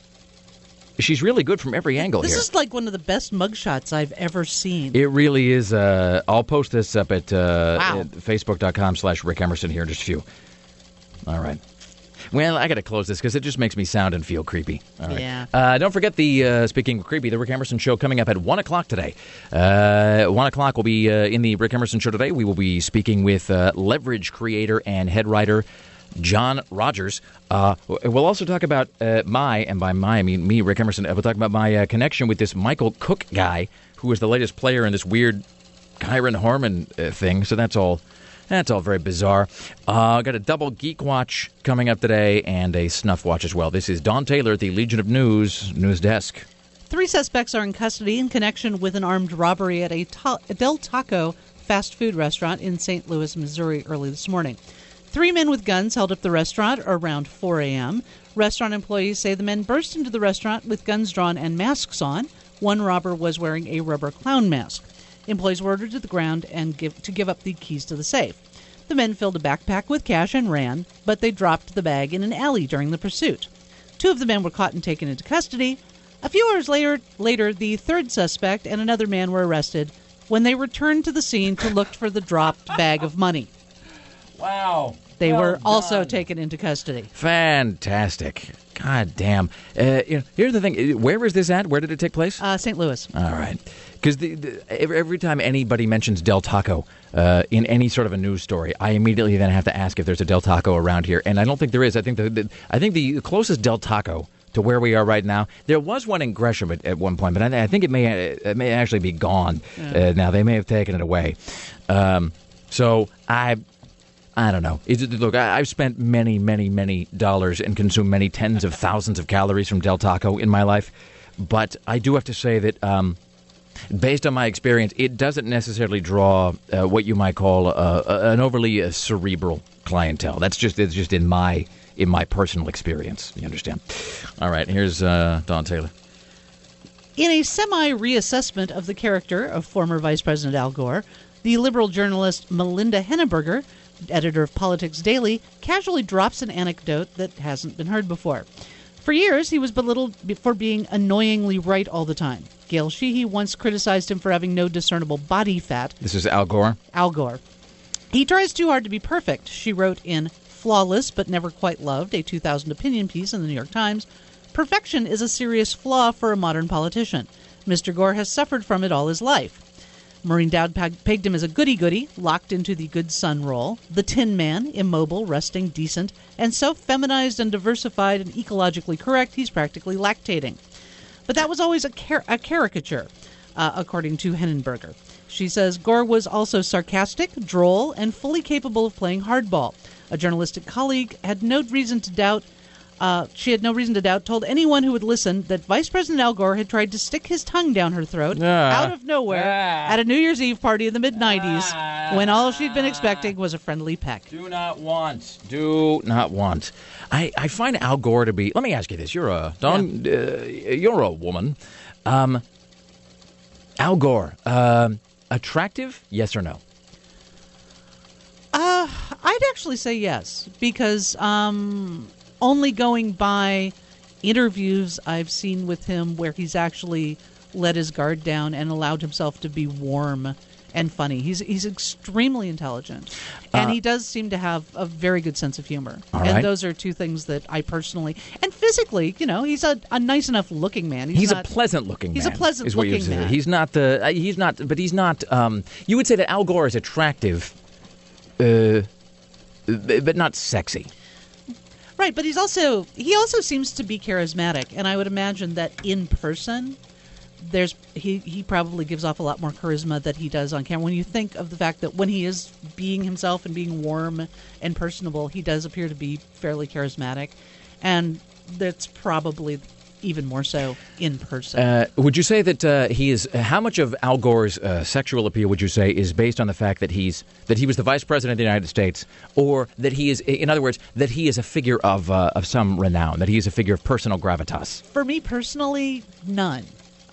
she's really good from every angle this here. This is like one of the best mugshots I've ever seen. It really is. Uh, I'll post this up at, uh, wow. at facebook.com slash Rick Emerson here in just a few. All right. Well, I got to close this because it just makes me sound and feel creepy. All right. Yeah. Uh, don't forget the, uh, speaking of creepy, the Rick Emerson Show coming up at one o'clock today. Uh, one o'clock will be uh, in the Rick Emerson Show today. We will be speaking with uh, Leverage creator and head writer John Rogers. Uh, we'll also talk about uh, my, and by my I mean me, Rick Emerson, uh, we'll talk about my uh, connection with this Michael Cook guy who is the latest player in this weird Kyron Harmon uh, thing. So that's all. That's all very bizarre. Uh, got a double Geek Watch coming up today and a Snuff Watch as well. This is Don Taylor at the Legion of News News Desk. Three suspects are in custody in connection with an armed robbery at a, ta- a Del Taco fast food restaurant in Saint Louis, Missouri early this morning. Three men with guns held up the restaurant around four a.m. Restaurant employees say the men burst into the restaurant with guns drawn and masks on. One robber was wearing a rubber clown mask. Employees were ordered to the ground and give, to give up the keys to the safe. The men filled a backpack with cash and ran, but they dropped the bag in an alley during the pursuit. Two of the men were caught and taken into custody. A few hours later, later, the third suspect and another man were arrested when they returned to the scene to look for the dropped bag of money. Wow. They well were done. also taken into custody. Fantastic. God damn. Uh, you know, here's the thing. Where is this at? Where did it take place? Uh, Saint Louis. All right. Because the, the, every, every time anybody mentions Del Taco uh, in any sort of a news story, I immediately then have to ask if there's a Del Taco around here. And I don't think there is. I think the, the I think the closest Del Taco to where we are right now, there was one in Gresham at, at one point, but I, I think it may it may actually be gone yeah. uh, now. They may have taken it away. Um, so I... I don't know. It, look, I, I've spent many, many, many dollars and consumed many tens of thousands of calories from Del Taco in my life. But I do have to say that, um, based on my experience, it doesn't necessarily draw uh, what you might call uh, an overly uh, cerebral clientele. That's just it's just in my in my personal experience. You understand? All right. Here's uh, Don Taylor. In a semi-reassessment of the character of former Vice President Al Gore, the liberal journalist Melinda Henneberger, editor of Politics Daily, casually drops an anecdote that hasn't been heard before. For years, he was belittled for being annoyingly right all the time. Gail Sheehy once criticized him for having no discernible body fat. This is Al Gore? Al Gore. He tries too hard to be perfect, she wrote in Flawless But Never Quite Loved, a two thousand opinion piece in the New York Times. Perfection is a serious flaw for a modern politician. Mister Gore has suffered from it all his life. Maureen Dowd pegged him as a goody-goody, locked into the good son role. The Tin Man, immobile, resting, decent, and so feminized and diversified and ecologically correct, he's practically lactating. But that was always a, car- a caricature, uh, according to Henneberger. She says Gore was also sarcastic, droll, and fully capable of playing hardball. A journalistic colleague had no reason to doubt Uh, she had no reason to doubt, told anyone who would listen that Vice President Al Gore had tried to stick his tongue down her throat Ah. out of nowhere Ah. at a New Year's Eve party in the mid-nineties Ah. when all she'd been expecting was a friendly peck. Do not want. Do not want. I, I find Al Gore to be. Let me ask you this: You're a Don. Uh, you're a woman. Um, Al Gore, uh, attractive? Yes or no? Uh, I'd actually say yes, because um, only going by interviews I've seen with him where he's actually let his guard down and allowed himself to be warm and funny. He's he's extremely intelligent, and Uh, he does seem to have a very good sense of humor. All and right. those are two things that I personally and physically, you know, he's a, a nice enough looking man. He's, He's not, a pleasant-looking man. He's a pleasant is what you looking would say. man. He's not the. Uh, he's not. But he's not. Um, you would say that Al Gore is attractive, uh, but not sexy. Right, but he's also he also seems to be charismatic, and I would imagine that in person, there's he he probably gives off a lot more charisma that he does on camera. When you think of the fact that when he is being himself and being warm and personable, he does appear to be fairly charismatic, and that's probably even more so in person. Uh, would you say that uh, he is? How much of Al Gore's uh, sexual appeal would you say is based on the fact that he's that he was the vice president of the United States, or that he is, in other words, that he is a figure of uh, of some renown, that he is a figure of personal gravitas? For me personally, none.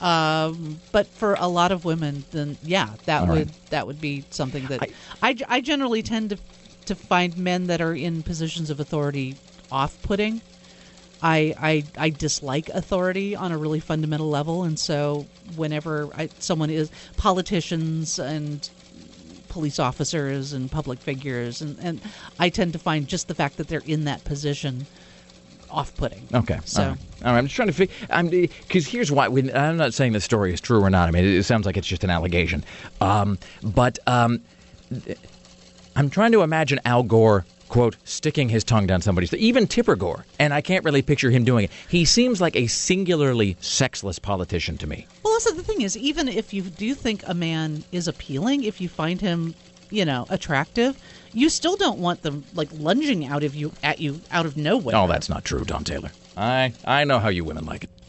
Um, but for a lot of women, then yeah, that All would right. that would be something that I- I, I generally tend to to find men that are in positions of authority off-putting. I, I I dislike authority on a really fundamental level, and so whenever I, someone is politicians and police officers and public figures, and, and I tend to find just the fact that they're in that position off-putting. Okay. So. All right. All right. I'm just trying to figure. I'm because here's why. We, I'm not saying the story is true or not. I mean, it, it sounds like it's just an allegation. Um, but um, th- I'm trying to imagine Al Gore, quote, sticking his tongue down somebody's throat. Even Tipper Gore, and I can't really picture him doing it. He seems like a singularly sexless politician to me. Well, also the thing is, even if you do think a man is appealing, if you find him, you know, attractive, you still don't want them like lunging out of you at you out of nowhere. Oh, that's not true, Don Taylor. I I know how you women like it.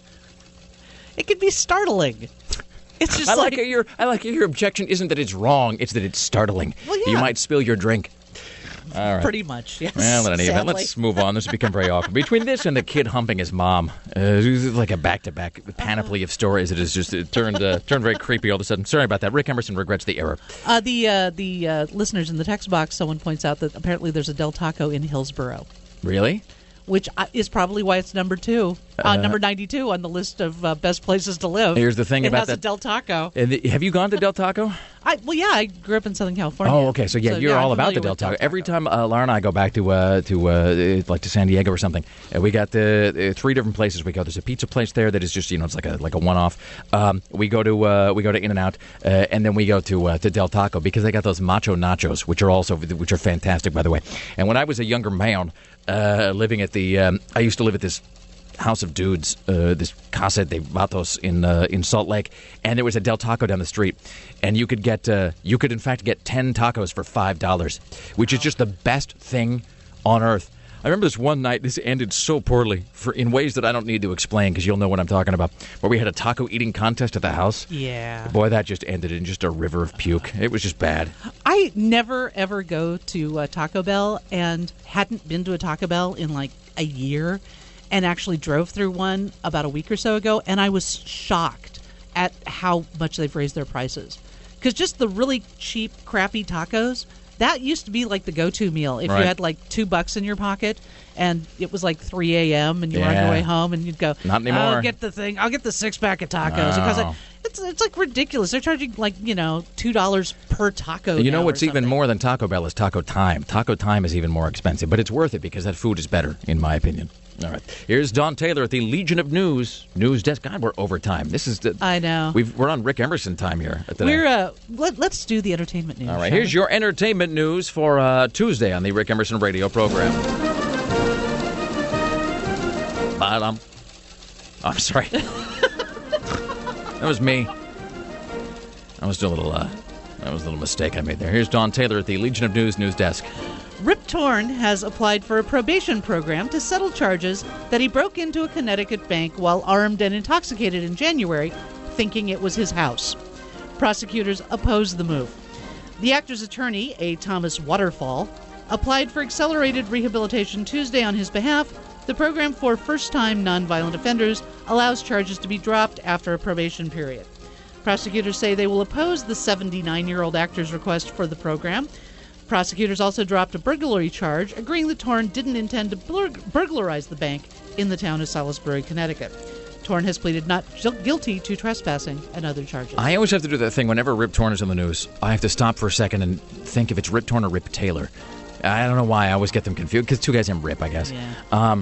It could be startling. It's just I like, like how your I like how your objection isn't that it's wrong; it's that it's startling. Well, yeah. You might spill your drink. All right. pretty much. Yes. Well, in any event, sadly. let's move on. This has become very awkward. Between this and the kid humping his mom, uh, it's like a back-to-back panoply of stories. It is just it turned uh, turned very creepy all of a sudden. Sorry about that. Rick Emerson regrets the error. Uh, the uh, the uh, listeners in the text box, someone points out that apparently there's a Del Taco in Hillsboro, Really? which uh, is probably why it's number two, uh, number ninety-two on the list of uh, best places to live. Here's the thing it about has that- a Del Taco. And the, have you gone to Del Taco? I, well, yeah, I grew up in Southern California. Oh, okay. So yeah, you're I'm all about the familiar Del with Taco. Every time uh, Laura and I go back to uh, to uh, like to San Diego or something, uh, we got the uh, three different places we go. There's a pizza place there that is just you know it's like a like a one off. Um, we go to uh, we go to In-N-Out, uh, and then we go to uh, to Del Taco because they got those macho nachos, which are also which are fantastic, by the way. And when I was a younger man, uh, living at the, um, I used to live at this House of Dudes, uh, this Casa de Vatos in uh, in Salt Lake, and there was a Del Taco down the street, and you could get uh, you could in fact get ten tacos for five dollars, which is just the best thing on earth. I remember this one night. This ended so poorly for in ways that I don't need to explain because you'll know what I'm talking about. Where we had a taco eating contest at the house. Yeah. Boy, that just ended in just a river of puke. It was just bad. I never ever go to uh, Taco Bell and hadn't been to a Taco Bell in like a year, and actually drove through one about a week or so ago, and I was shocked at how much they've raised their prices. Because just the really cheap, crappy tacos, that used to be like the go-to meal. If Right. you had like two bucks in your pocket and it was like three a.m. and you were on Yeah. your way home and you'd go, Not anymore. I'll get the thing, I'll get the six-pack of tacos. Because No. it, it's, it's like ridiculous. They're charging like, you know, two dollars per taco You now know or what's even something. more than Taco Bell is Taco Time. Taco Time is even more expensive, but it's worth it because that food is better, in my opinion. All right. Here's Don Taylor at the Legion of News News Desk. God, we're over time. This is the, I know. We've, we're on Rick Emerson time here. Today. We're uh, let, let's do the entertainment news. All right. shall Here's we? your entertainment news for uh, Tuesday on the Rick Emerson radio program. Ba-dum. Oh, I'm sorry. That was me. That was a little. Uh, that was a little mistake I made there. Here's Don Taylor at the Legion of News News Desk. Rip Torn has applied for a probation program to settle charges that he broke into a Connecticut bank while armed and intoxicated in January, thinking it was his house. Prosecutors opposed the move. The actor's attorney, A. Thomas Waterfall, applied for accelerated rehabilitation Tuesday on his behalf. The program for first-time nonviolent offenders allows charges to be dropped after a probation period. Prosecutors say they will oppose the seventy-nine-year-old actor's request for the program. Prosecutors also dropped a burglary charge, agreeing that Torn didn't intend to bur- burglarize the bank in the town of Salisbury, Connecticut. Torn has pleaded not guilty to trespassing and other charges. I always have to do that thing whenever Rip Torn is in the news. I have to stop for a second and think if it's Rip Torn or Rip Taylor. I don't know why I always get them confused, because two guys named Rip, I guess. Yeah. Um,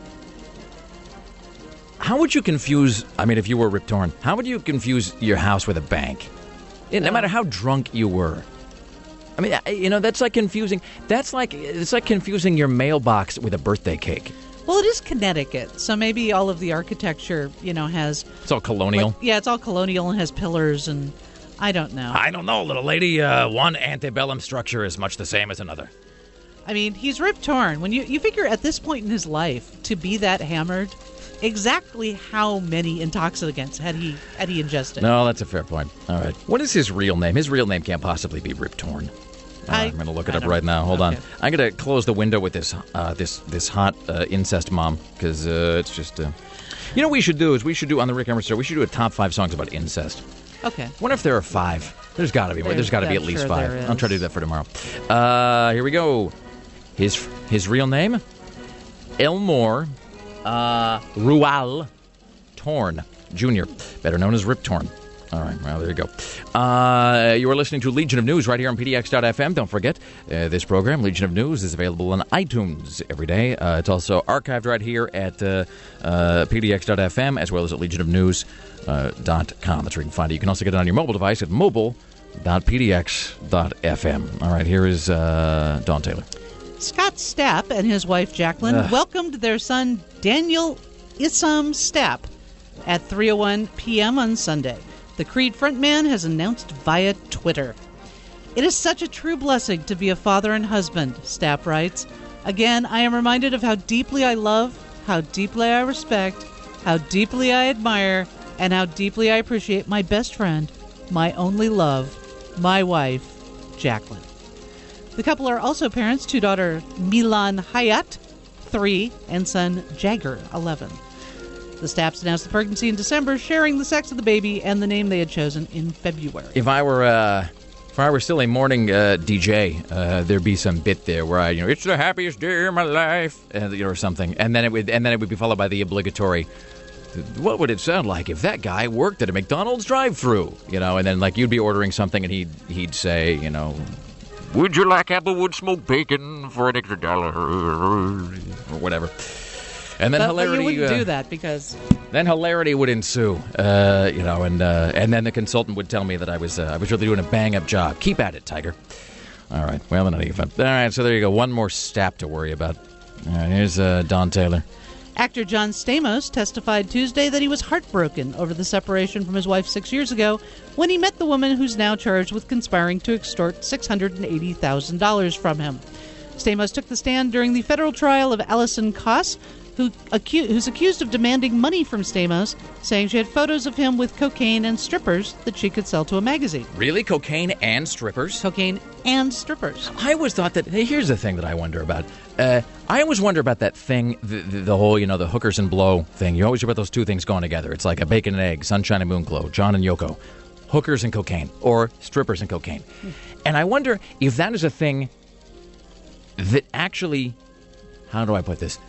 how would you confuse, I mean, if you were Rip Torn, how would you confuse your house with a bank? Yeah, no Uh, matter how drunk you were. I mean, you know, that's like confusing. That's like, it's like confusing your mailbox with a birthday cake. Well, it is Connecticut, so maybe all of the architecture, you know, has... It's all colonial. Like, yeah, it's all colonial and has pillars, and I don't know. I don't know, little lady. Uh, one antebellum structure is much the same as another. I mean, he's Rip Torn. When you, you figure at this point in his life, to be that hammered, exactly how many intoxicants had he had he ingested? No, that's a fair point. All right. What is his real name? His real name can't possibly be Rip Torn. Uh, I, I'm going to look it I up don't- right now. Hold okay. on. I'm going to close the window with this uh, this this hot uh, incest mom, because uh, it's just... Uh... You know what we should do is we should do on the Rick Emerson Show, we should do a top five songs about incest. Okay. I wonder if there are five. There's got to be. There- There's got to be I'm at least sure five. there I'll try to do is. that for tomorrow. Uh, here we go. His his real name? Elmore uh, Rual Torn Junior, better known as Rip Torn. All right, well, there you go. Uh, you are listening to Legion of News right here on P D X dot F M. Don't forget, uh, this program, Legion of News, is available on iTunes every day. Uh, it's also archived right here at uh, uh, P D X dot F M, as well as at legion of news dot com. That's where you can find it. You can also get it on your mobile device at mobile dot P D X dot F M. All right, here is uh, Dawn Taylor. Scott Stapp and his wife Jacqueline Ugh. welcomed their son Daniel Issam Stapp at three oh one p.m. on Sunday. The Creed frontman has announced via Twitter. It is such a true blessing to be a father and husband, Stapp writes. Again, I am reminded of how deeply I love, how deeply I respect, how deeply I admire, and how deeply I appreciate my best friend, my only love, my wife, Jacqueline. The couple are also parents to daughter Milan Hayat, three, and son Jagger, eleven. The Stapps announced the pregnancy in December, sharing the sex of the baby and the name they had chosen in February. If I were, uh, if I were still a morning uh, D J, uh, there'd be some bit there where I, you know, it's the happiest day of my life, uh, you know, or something, and then it would, and then it would be followed by the obligatory. What would it sound like if that guy worked at a McDonald's drive-thru? You know, and then like you'd be ordering something, and he'd he'd say, you know, would you like Applewood smoked bacon for an extra dollar, or whatever. And then But, but hilarity. you wouldn't uh, do that because Then hilarity would ensue, uh, you know, and uh, and then the consultant would tell me that I was uh, I was really doing a bang-up job. Keep at it, Tiger. All right, well, then I think fun. All right, so there you go. One more Stapp to worry about. All right, here's uh, Dawn Taylor. actor John Stamos testified Tuesday that he was heartbroken over the separation from his wife six years ago when he met the woman who's now charged with conspiring to extort six hundred eighty thousand dollars from him. Stamos took the stand during the federal trial of Allison Koss, who acu- who's accused of demanding money from Stamos, saying she had photos of him with cocaine and strippers that she could sell to a magazine. Really? Cocaine and strippers? Cocaine and strippers. I always thought that, hey, here's the thing that I wonder about. Uh, I always wonder about that thing, the, the, the whole, you know, the hookers and blow thing. You always hear about those two things going together. It's like a bacon and egg, sunshine and moonglow, John and Yoko. Hookers and cocaine, or strippers and cocaine. And I wonder if that is a thing that actually, how do I put this?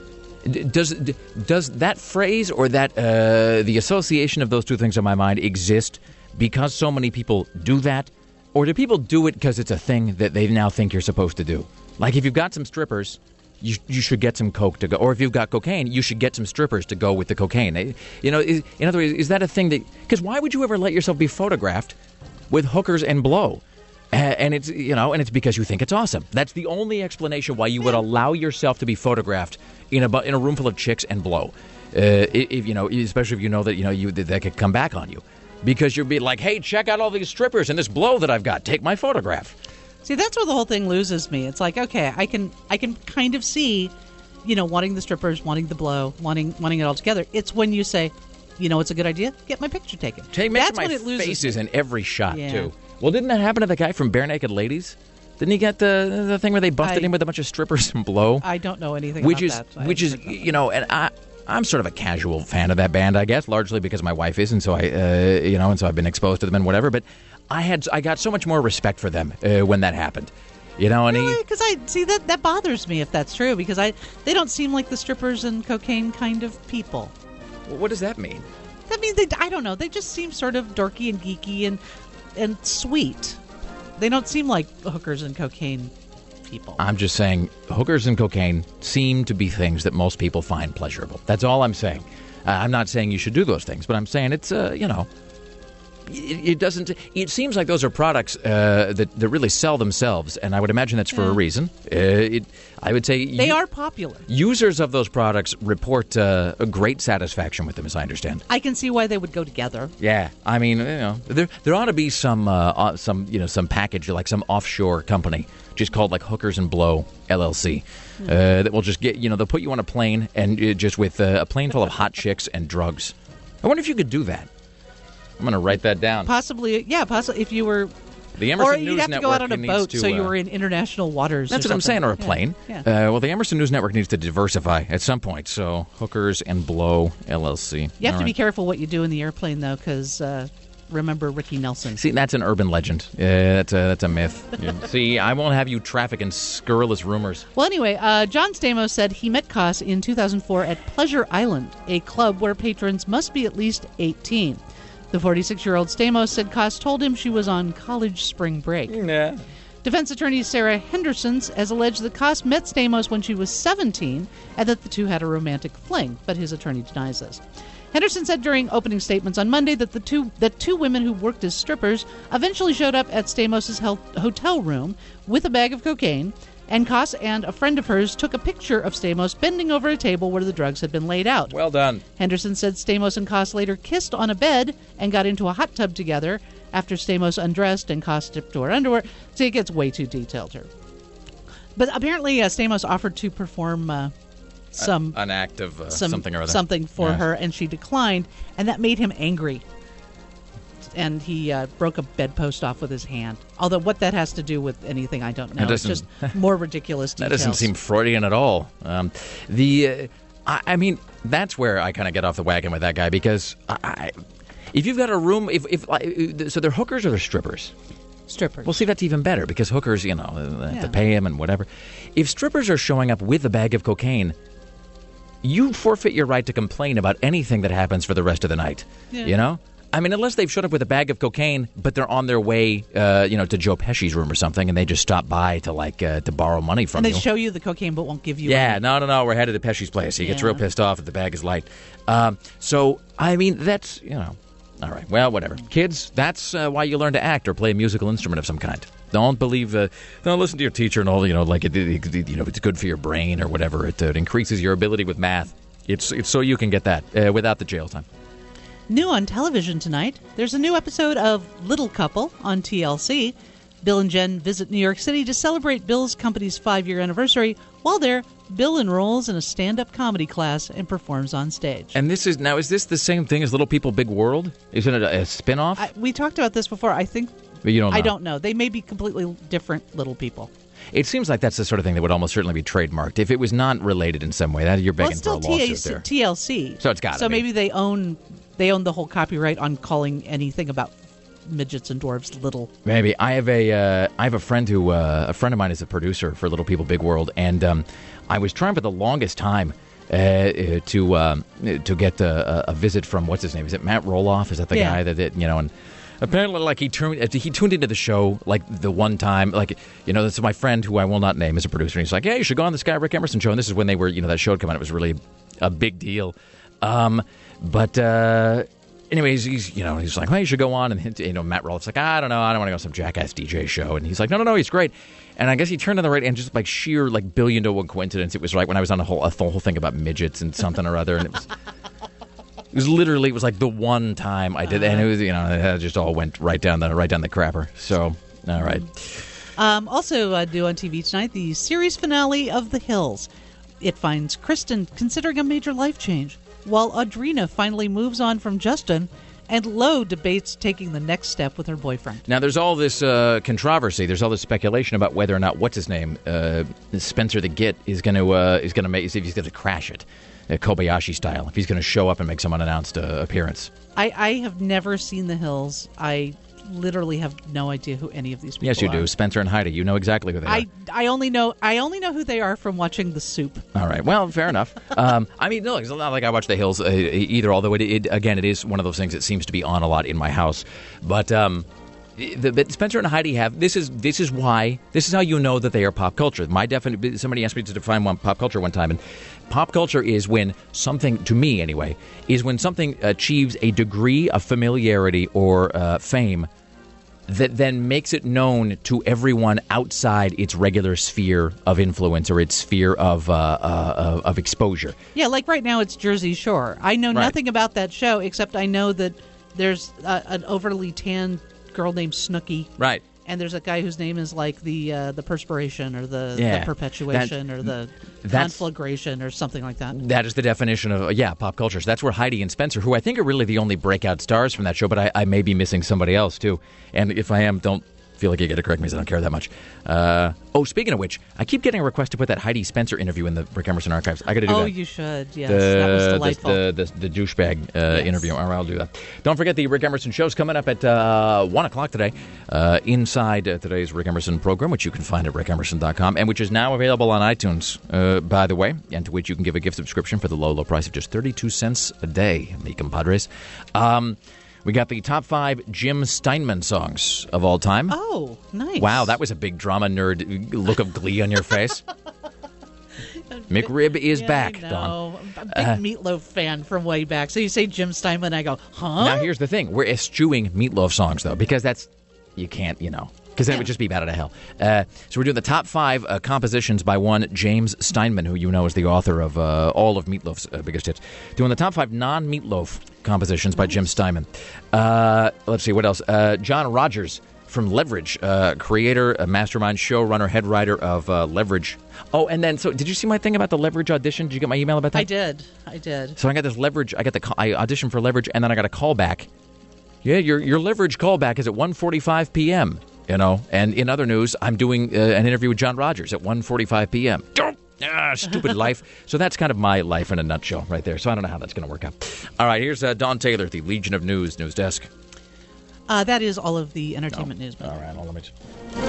Does does that phrase or that uh, the association of those two things in my mind exist because so many people do that? Or do people do it because it's a thing that they now think you're supposed to do? Like if you've got some strippers, you you should get some coke to go. Or if you've got cocaine, you should get some strippers to go with the cocaine. You know, is, in other words, is that a thing that... Because why would you ever let yourself be photographed with hookers and blow? Uh, and it's, you know, and it's because you think it's awesome. That's the only explanation why you would allow yourself to be photographed in a bu- in a room full of chicks and blow. Uh, if you know, especially if you know that you know you that, that could come back on you, because you'd be like, hey, check out all these strippers and this blow that I've got. Take my photograph. See, that's where the whole thing loses me. It's like, okay, I can I can kind of see, you know, wanting the strippers, wanting the blow, wanting wanting it all together. It's when you say, you know, it's a good idea. Get my picture taken. Take make that's sure my when it loses face me. is in every shot Yeah. too. Well, didn't that happen to the guy from Bare Naked Ladies? Didn't he get the the thing where they busted I- him with a bunch of strippers and blow? I don't know anything which about is that. I which is haven't heard about you know, and I. I'm sort of a casual fan of that band, I guess, largely because my wife is, and so I, uh, you know, and so I've been exposed to them and whatever. But I had, I got so much more respect for them uh, when that happened, you know. And he, Really? Because I see that that bothers me if that's true. Because I they don't seem like the strippers and cocaine kind of people. what does that mean? That means they I don't know. They just seem sort of dorky and geeky and and sweet. They don't seem like hookers and cocaine people. I'm just saying, hookers and cocaine seem to be things that most people find pleasurable. That's all I'm saying. Uh, I'm not saying you should do those things, but I'm saying it's, uh, you know, it, it doesn't. It seems like those are products uh, that that really sell themselves, and I would imagine that's for Yeah. a reason. Uh, it, I would say They u- are popular. users of those products report uh, a great satisfaction with them, as I understand. I can see why they would go together. Yeah, I mean, you know, there there ought to be some uh, uh, some you know some package like some offshore company just called like Hookers and Blow L L C uh, that will just get you know they'll put you on a plane and uh, just with uh, a plane full of hot chicks and drugs. I wonder if you could do that. I'm going to write that down. Possibly, yeah, possibly if you were. The Emerson Or News you'd have to Network go out on a needs boat, to, so you uh, were in international waters. That's or what I'm saying, or a something. plane. Yeah. Uh, well, the Emerson News Network needs to diversify at some point. So Hookers and Blow L L C. You have All to be right. careful what you do in the airplane, though, because uh, remember Ricky Nelson. See, that's an urban legend. Uh, that's a that's a myth. Yeah. See, I won't have you traffic in scurrilous rumors. Well, anyway, uh, John Stamos said he met Koss in two thousand four at Pleasure Island, a club where patrons must be at least eighteen. The forty-six-year-old Stamos said Koss told him she was on college spring break. Yeah. Defense attorney Sarah Henderson has alleged that Koss met Stamos when she was seventeen and that the two had a romantic fling, but his attorney denies this. Henderson said during opening statements on Monday that the two that two women who worked as strippers eventually showed up at Stamos' hel- hotel room with a bag of cocaine, and Koss and a friend of hers took a picture of Stamos bending over a table where the drugs had been laid out. Well done. Henderson said Stamos and Koss later kissed on a bed and got into a hot tub together after Stamos undressed and Koss stripped to her underwear. See, it gets way too detailed here. But apparently uh, Stamos offered to perform uh, some An act of uh, some, something or other. something for Yeah. her, and she declined, and that made him angry. And he uh, broke a bedpost off with his hand. Although what that has to do with anything, I don't know. That It's just doesn't- more ridiculous That details. doesn't seem Freudian at all. Um, the, uh, I, I mean, that's where I kind of get off the wagon with that guy because I, I, if you've got a room, if, if uh, so, they're hookers or they're strippers. strippers. Well, see, that's even better because hookers, you know, they have Yeah. to pay him and whatever. If strippers are showing up with a bag of cocaine, you forfeit your right to complain about anything that happens for the rest of the night. Yeah. You know? I mean, unless they've showed up with a bag of cocaine, but they're on their way, uh, you know, to Joe Pesci's room or something, and they just stop by to like uh, to borrow money from and they you. show you the cocaine but won't give you Yeah, any. no, no, no. We're headed to Pesci's place. He gets Yeah. real pissed off if the bag is light. Um, so, I mean, that's, you know, all right. Well, whatever. Kids, that's uh, why you learn to act or play a musical instrument of some kind. Don't believe, uh, don't listen to your teacher and all, you know, like, it, it, it- you know, it's good for your brain or whatever. It, uh, it increases your ability with math. It's, it's so you can get that uh, without the jail time. New on television tonight, there's a new episode of Little Couple on T L C. Bill and Jen visit New York City to celebrate Bill's company's five-year anniversary. While there, Bill enrolls in a stand-up comedy class and performs on stage. And this is, now, is this the same thing as Little People, Big World? Isn't it a, a spin-off? I, we talked about this before. I think But you don't know. I don't know. They may be completely different little people. It seems like that's the sort of thing that would almost certainly be trademarked. If it was not related in some way, that you're Well, begging it's for a still lawsuit T A C, there. T L C. So it's gotta So be. maybe they own they own the whole copyright on calling anything about midgets and dwarves little. Maybe I have a uh, I have a friend who uh, a friend of mine is a producer for Little People Big World, and um, I was trying for the longest time uh, uh, to um, to get a, a visit from what's his name? Is it Matt Roloff? Is that the Yeah. guy that it, you know? And apparently, like he tuned he tuned into the show like the one time, like you know, this is my friend who I will not name as a producer. And he's like, "Hey, you should go on the Sky Rick Emerson show." And this is when they were, you know, that show had come out. It was really a big deal. Um, but. Uh, Anyways, he's you know he's like, well, you should go on, and you know Matt Roloff's like, I don't know, I don't want to go to some jackass D J show, and he's like, no, no, no, he's great, and I guess he turned on the radio, and just like sheer like billion to one coincidence, it was right when I was on a whole a whole thing about midgets and something or other, and it was it was literally it was like the one time I did, and it was you know it just all went right down the right down the crapper. So all right. Um, also uh, due on T V tonight, the series finale of The Hills. It finds Kristen considering a major life change, while Audrina finally moves on from Justin, and Lo debates taking the next step with her boyfriend. Now, there's all this uh, controversy. There's all this speculation about whether or not what's his name, uh, Spencer the Git, is going to uh, is going to make if he's going to crash it, uh, Kobayashi style. If he's going to show up and make some unannounced uh, appearance. I, I have never seen The Hills. I literally have no idea who any of these people are. Yes, you do. Spencer and Heidi. You know exactly who they I, are. I only know I only know who they are from watching The Soup. All right. Well, fair enough. Um, I mean, no, it's not like I watch The Hills uh, either, although, it, it again, it is one of those things that seems to be on a lot in my house. But um, the, but Spencer and Heidi have, this is this is why, this is how you know that they are pop culture. My defini- Somebody asked me to define one pop culture one time, and pop culture is when something, to me anyway, is when something achieves a degree of familiarity or uh, fame that then makes it known to everyone outside its regular sphere of influence or its sphere of uh, uh, of exposure. Yeah, like right now it's Jersey Shore. I know Right. nothing about that show except I know that there's uh, an overly tan girl named Snooki. Right. And there's a guy whose name is like the uh, the perspiration or the, Yeah. the perpetuation That- or the that's- conflagration or something like that. That is the definition of, uh, yeah, pop culture. So that's where Heidi and Spencer, who I think are really the only breakout stars from that show, but I, I may be missing somebody else, too. And if I am, don't feel like you got to correct me, because I don't care that much. Uh, oh, speaking of which, I keep getting a request to put that Heidi Spencer interview in the Rick Emerson archives. I got to do Oh, that. you should. Yes, the, that was delightful. The, the, the, the douchebag uh, Yes. interview. All right, I'll do that. Don't forget the Rick Emerson show's coming up at uh, one o'clock today uh, inside uh, today's Rick Emerson program, which you can find at rick emerson dot com and which is now available on iTunes, uh, by the way, and to which you can give a gift subscription for the low, low price of just thirty-two cents a day, mi compadres. Um, we got the top five Jim Steinman songs of all time. Oh, nice. Wow, that was a big drama nerd look of glee on your face. McRib is Yeah, back, I Don. know. I'm a big Meatloaf fan from way back. So you say Jim Steinman, I go, huh? Now, here's the thing. We're eschewing Meatloaf songs, though, because that's, you can't, you know, because then it Yeah. would just be bad out of hell. Uh, so we're doing the top five uh, compositions by one James Steinman, who you know is the author of uh, all of Meatloaf's uh, biggest hits. Doing the top five non-Meatloaf compositions by Jim Steinman. Uh, let's see, what else? Uh, John Rogers from Leverage, uh, creator, a mastermind, showrunner, head writer of uh, Leverage. Oh, and then, so did you see my thing about the Leverage audition? Did you get my email about that? I did. I did. So I got this Leverage, I got the, call- I auditioned for Leverage, and then I got a call back. Yeah, your your Leverage callback is at one forty-five p.m., you know. And in other news, I'm doing uh, an interview with John Rogers at one forty-five p.m. Ah, stupid life. So that's kind of my life in a nutshell right there. So I don't know how that's going to work out. All right, here's uh, Don Taylor, the Legion of News, news desk. Uh, that is all of the entertainment news. All right, well, let me just...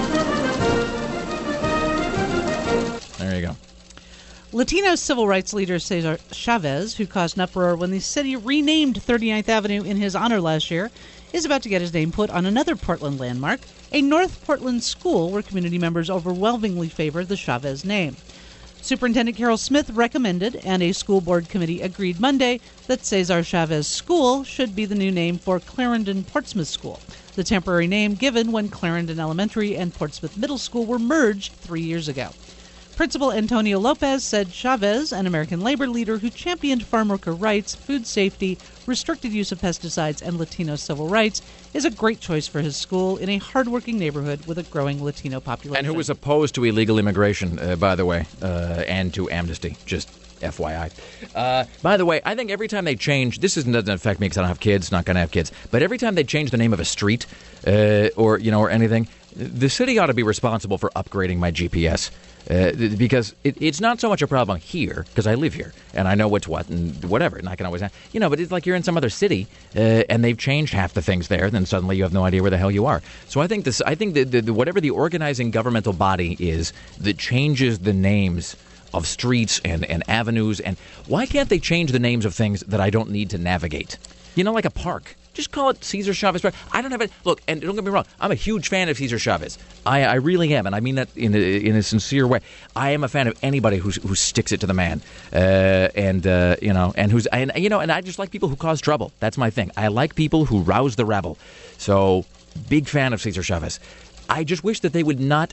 There you go. Latino civil rights leader Cesar Chavez, who caused an uproar when the city renamed thirty-ninth Avenue in his honor last year, is about to get his name put on another Portland landmark, a North Portland school where community members overwhelmingly favor the Chavez name. Superintendent Carol Smith recommended, and a school board committee agreed Monday, that Cesar Chavez School should be the new name for Clarendon Portsmouth School, the temporary name given when Clarendon Elementary and Portsmouth Middle School were merged three years ago. Principal Antonio Lopez said Chavez, an American labor leader who championed farm worker rights, food safety, restricted use of pesticides, and Latino civil rights, is a great choice for his school in a hardworking neighborhood with a growing Latino population. And who was opposed to illegal immigration, uh, by the way, uh, and to amnesty, just F Y I. Uh, by the way, I think every time they change, this isn't, doesn't affect me because I don't have kids, not going to have kids, but every time they change the name of a street uh, or, you know, or anything, the city ought to be responsible for upgrading my G P S. Uh, because it, it's not so much a problem here, because I live here, and I know what's what, and whatever, and I can always, you know, but it's like you're in some other city, uh, and they've changed half the things there, then suddenly you have no idea where the hell you are. So I think this, I think that the, the, whatever the organizing governmental body is that changes the names of streets and, and avenues, and why can't they change the names of things that I don't need to navigate? You know, like a park. Just call it Cesar Chavez Park. I don't have it. Look, and don't get me wrong. I'm a huge fan of Cesar Chavez. I, I really am, and I mean that in a, in a sincere way. I am a fan of anybody who who sticks it to the man, uh, and uh, you know, and who's and you know, and I just like people who cause trouble. That's my thing. I like people who rouse the rabble. So, big fan of Cesar Chavez. I just wish that they would not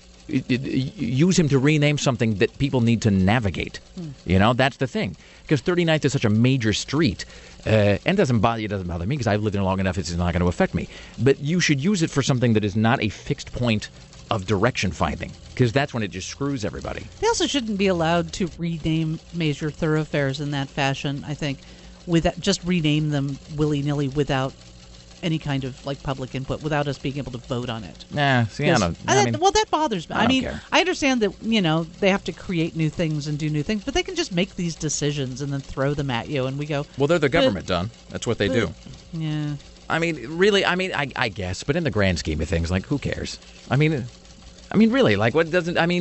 use him to rename something that people need to navigate. Hmm. You know, that's the thing. Because thirty-ninth is such a major street, uh, and doesn't bother it doesn't bother me because I've lived there long enough. It's not going to affect me. But you should use it for something that is not a fixed point of direction finding, because that's when it just screws everybody. They also shouldn't be allowed to rename major thoroughfares in that fashion, I think, with just rename them willy-nilly without any kind of like public input, without us being able to vote on it. Nah, see, I don't. I I mean, well, that bothers me. I I, don't mean, care. I understand that, you know, they have to create new things and do new things, but they can just make these decisions and then throw them at you, and we go, well, they're the government, Don. That's what they do. yeah. I mean, really, I mean, I, I guess, but in the grand scheme of things, like, who cares? I mean, I mean, really, like, what doesn't, I mean,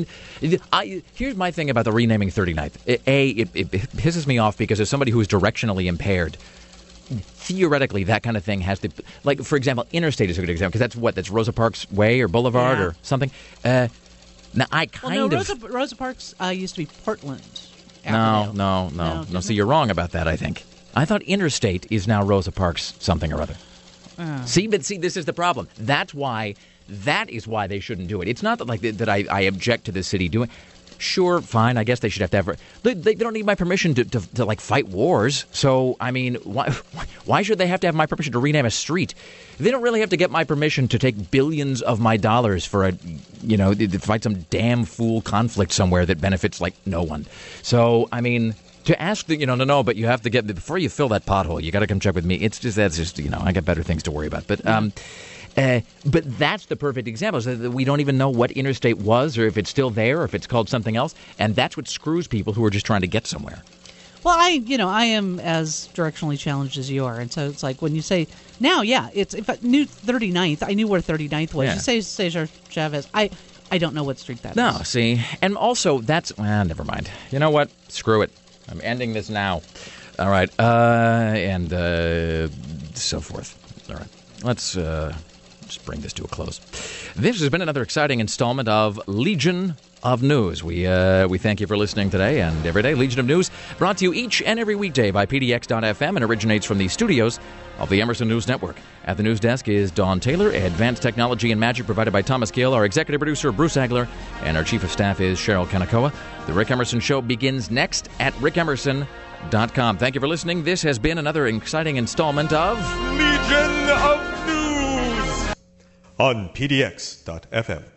I, here's my thing about the renaming thirty-ninth. A, it, it pisses me off because as somebody who is directionally impaired, theoretically, that kind of thing has to, like, for example, Interstate is a good example, because that's what, that's Rosa Parks Way or Boulevard Yeah. or something. Uh, now, I kind well, no, of... Rosa, Rosa Parks uh, used to be Portland No, Avenue. no, no, No, no. didn't See, it? you're wrong about that, I think. I thought Interstate is now Rosa Parks something or other. Oh. See, but see, this is the problem. That's why, that is why they shouldn't do it. It's not that, like, that I, I object to the city doing. Sure, fine. I guess they should have to have. They, they don't need my permission to, to, to like fight wars. So I mean, why why should they have to have my permission to rename a street? They don't really have to get my permission to take billions of my dollars for a, you know, to fight some damn fool conflict somewhere that benefits like no one. So I mean. To ask the, you know, no, no, but you have to get, before you fill that pothole, you got to come check with me. It's just, that's just, you know, I got better things to worry about. But, um, uh, but that's the perfect example. So that we don't even know what Interstate was, or if it's still there, or if it's called something else. And that's what screws people who are just trying to get somewhere. Well, I, you know, I am as directionally challenged as you are. And so it's like when you say, now, yeah, it's, if I knew thirty-ninth, I knew where thirty-ninth was. Yeah. You say Cesar Chavez. I, I don't know what street that No, is. see, and also that's, well, never mind. You know what? Screw it. I'm ending this now. All right, uh, and uh, so forth. All right, let's uh, just bring this to a close. This has been another exciting installment of Legion of News. We uh, we thank you for listening today and every day. Legion of News, brought to you each and every weekday by P D X dot F M and originates from the studios of the Emerson News Network. At the news desk is Dawn Taylor. Advanced technology and magic provided by Thomas Gill. Our executive producer, Bruce Agler. And our chief of staff is Cheryl Kanakoa. The Rick Emerson Show begins next at rick emerson dot com. Thank you for listening. This has been another exciting installment of Legion of News on P D X dot F M.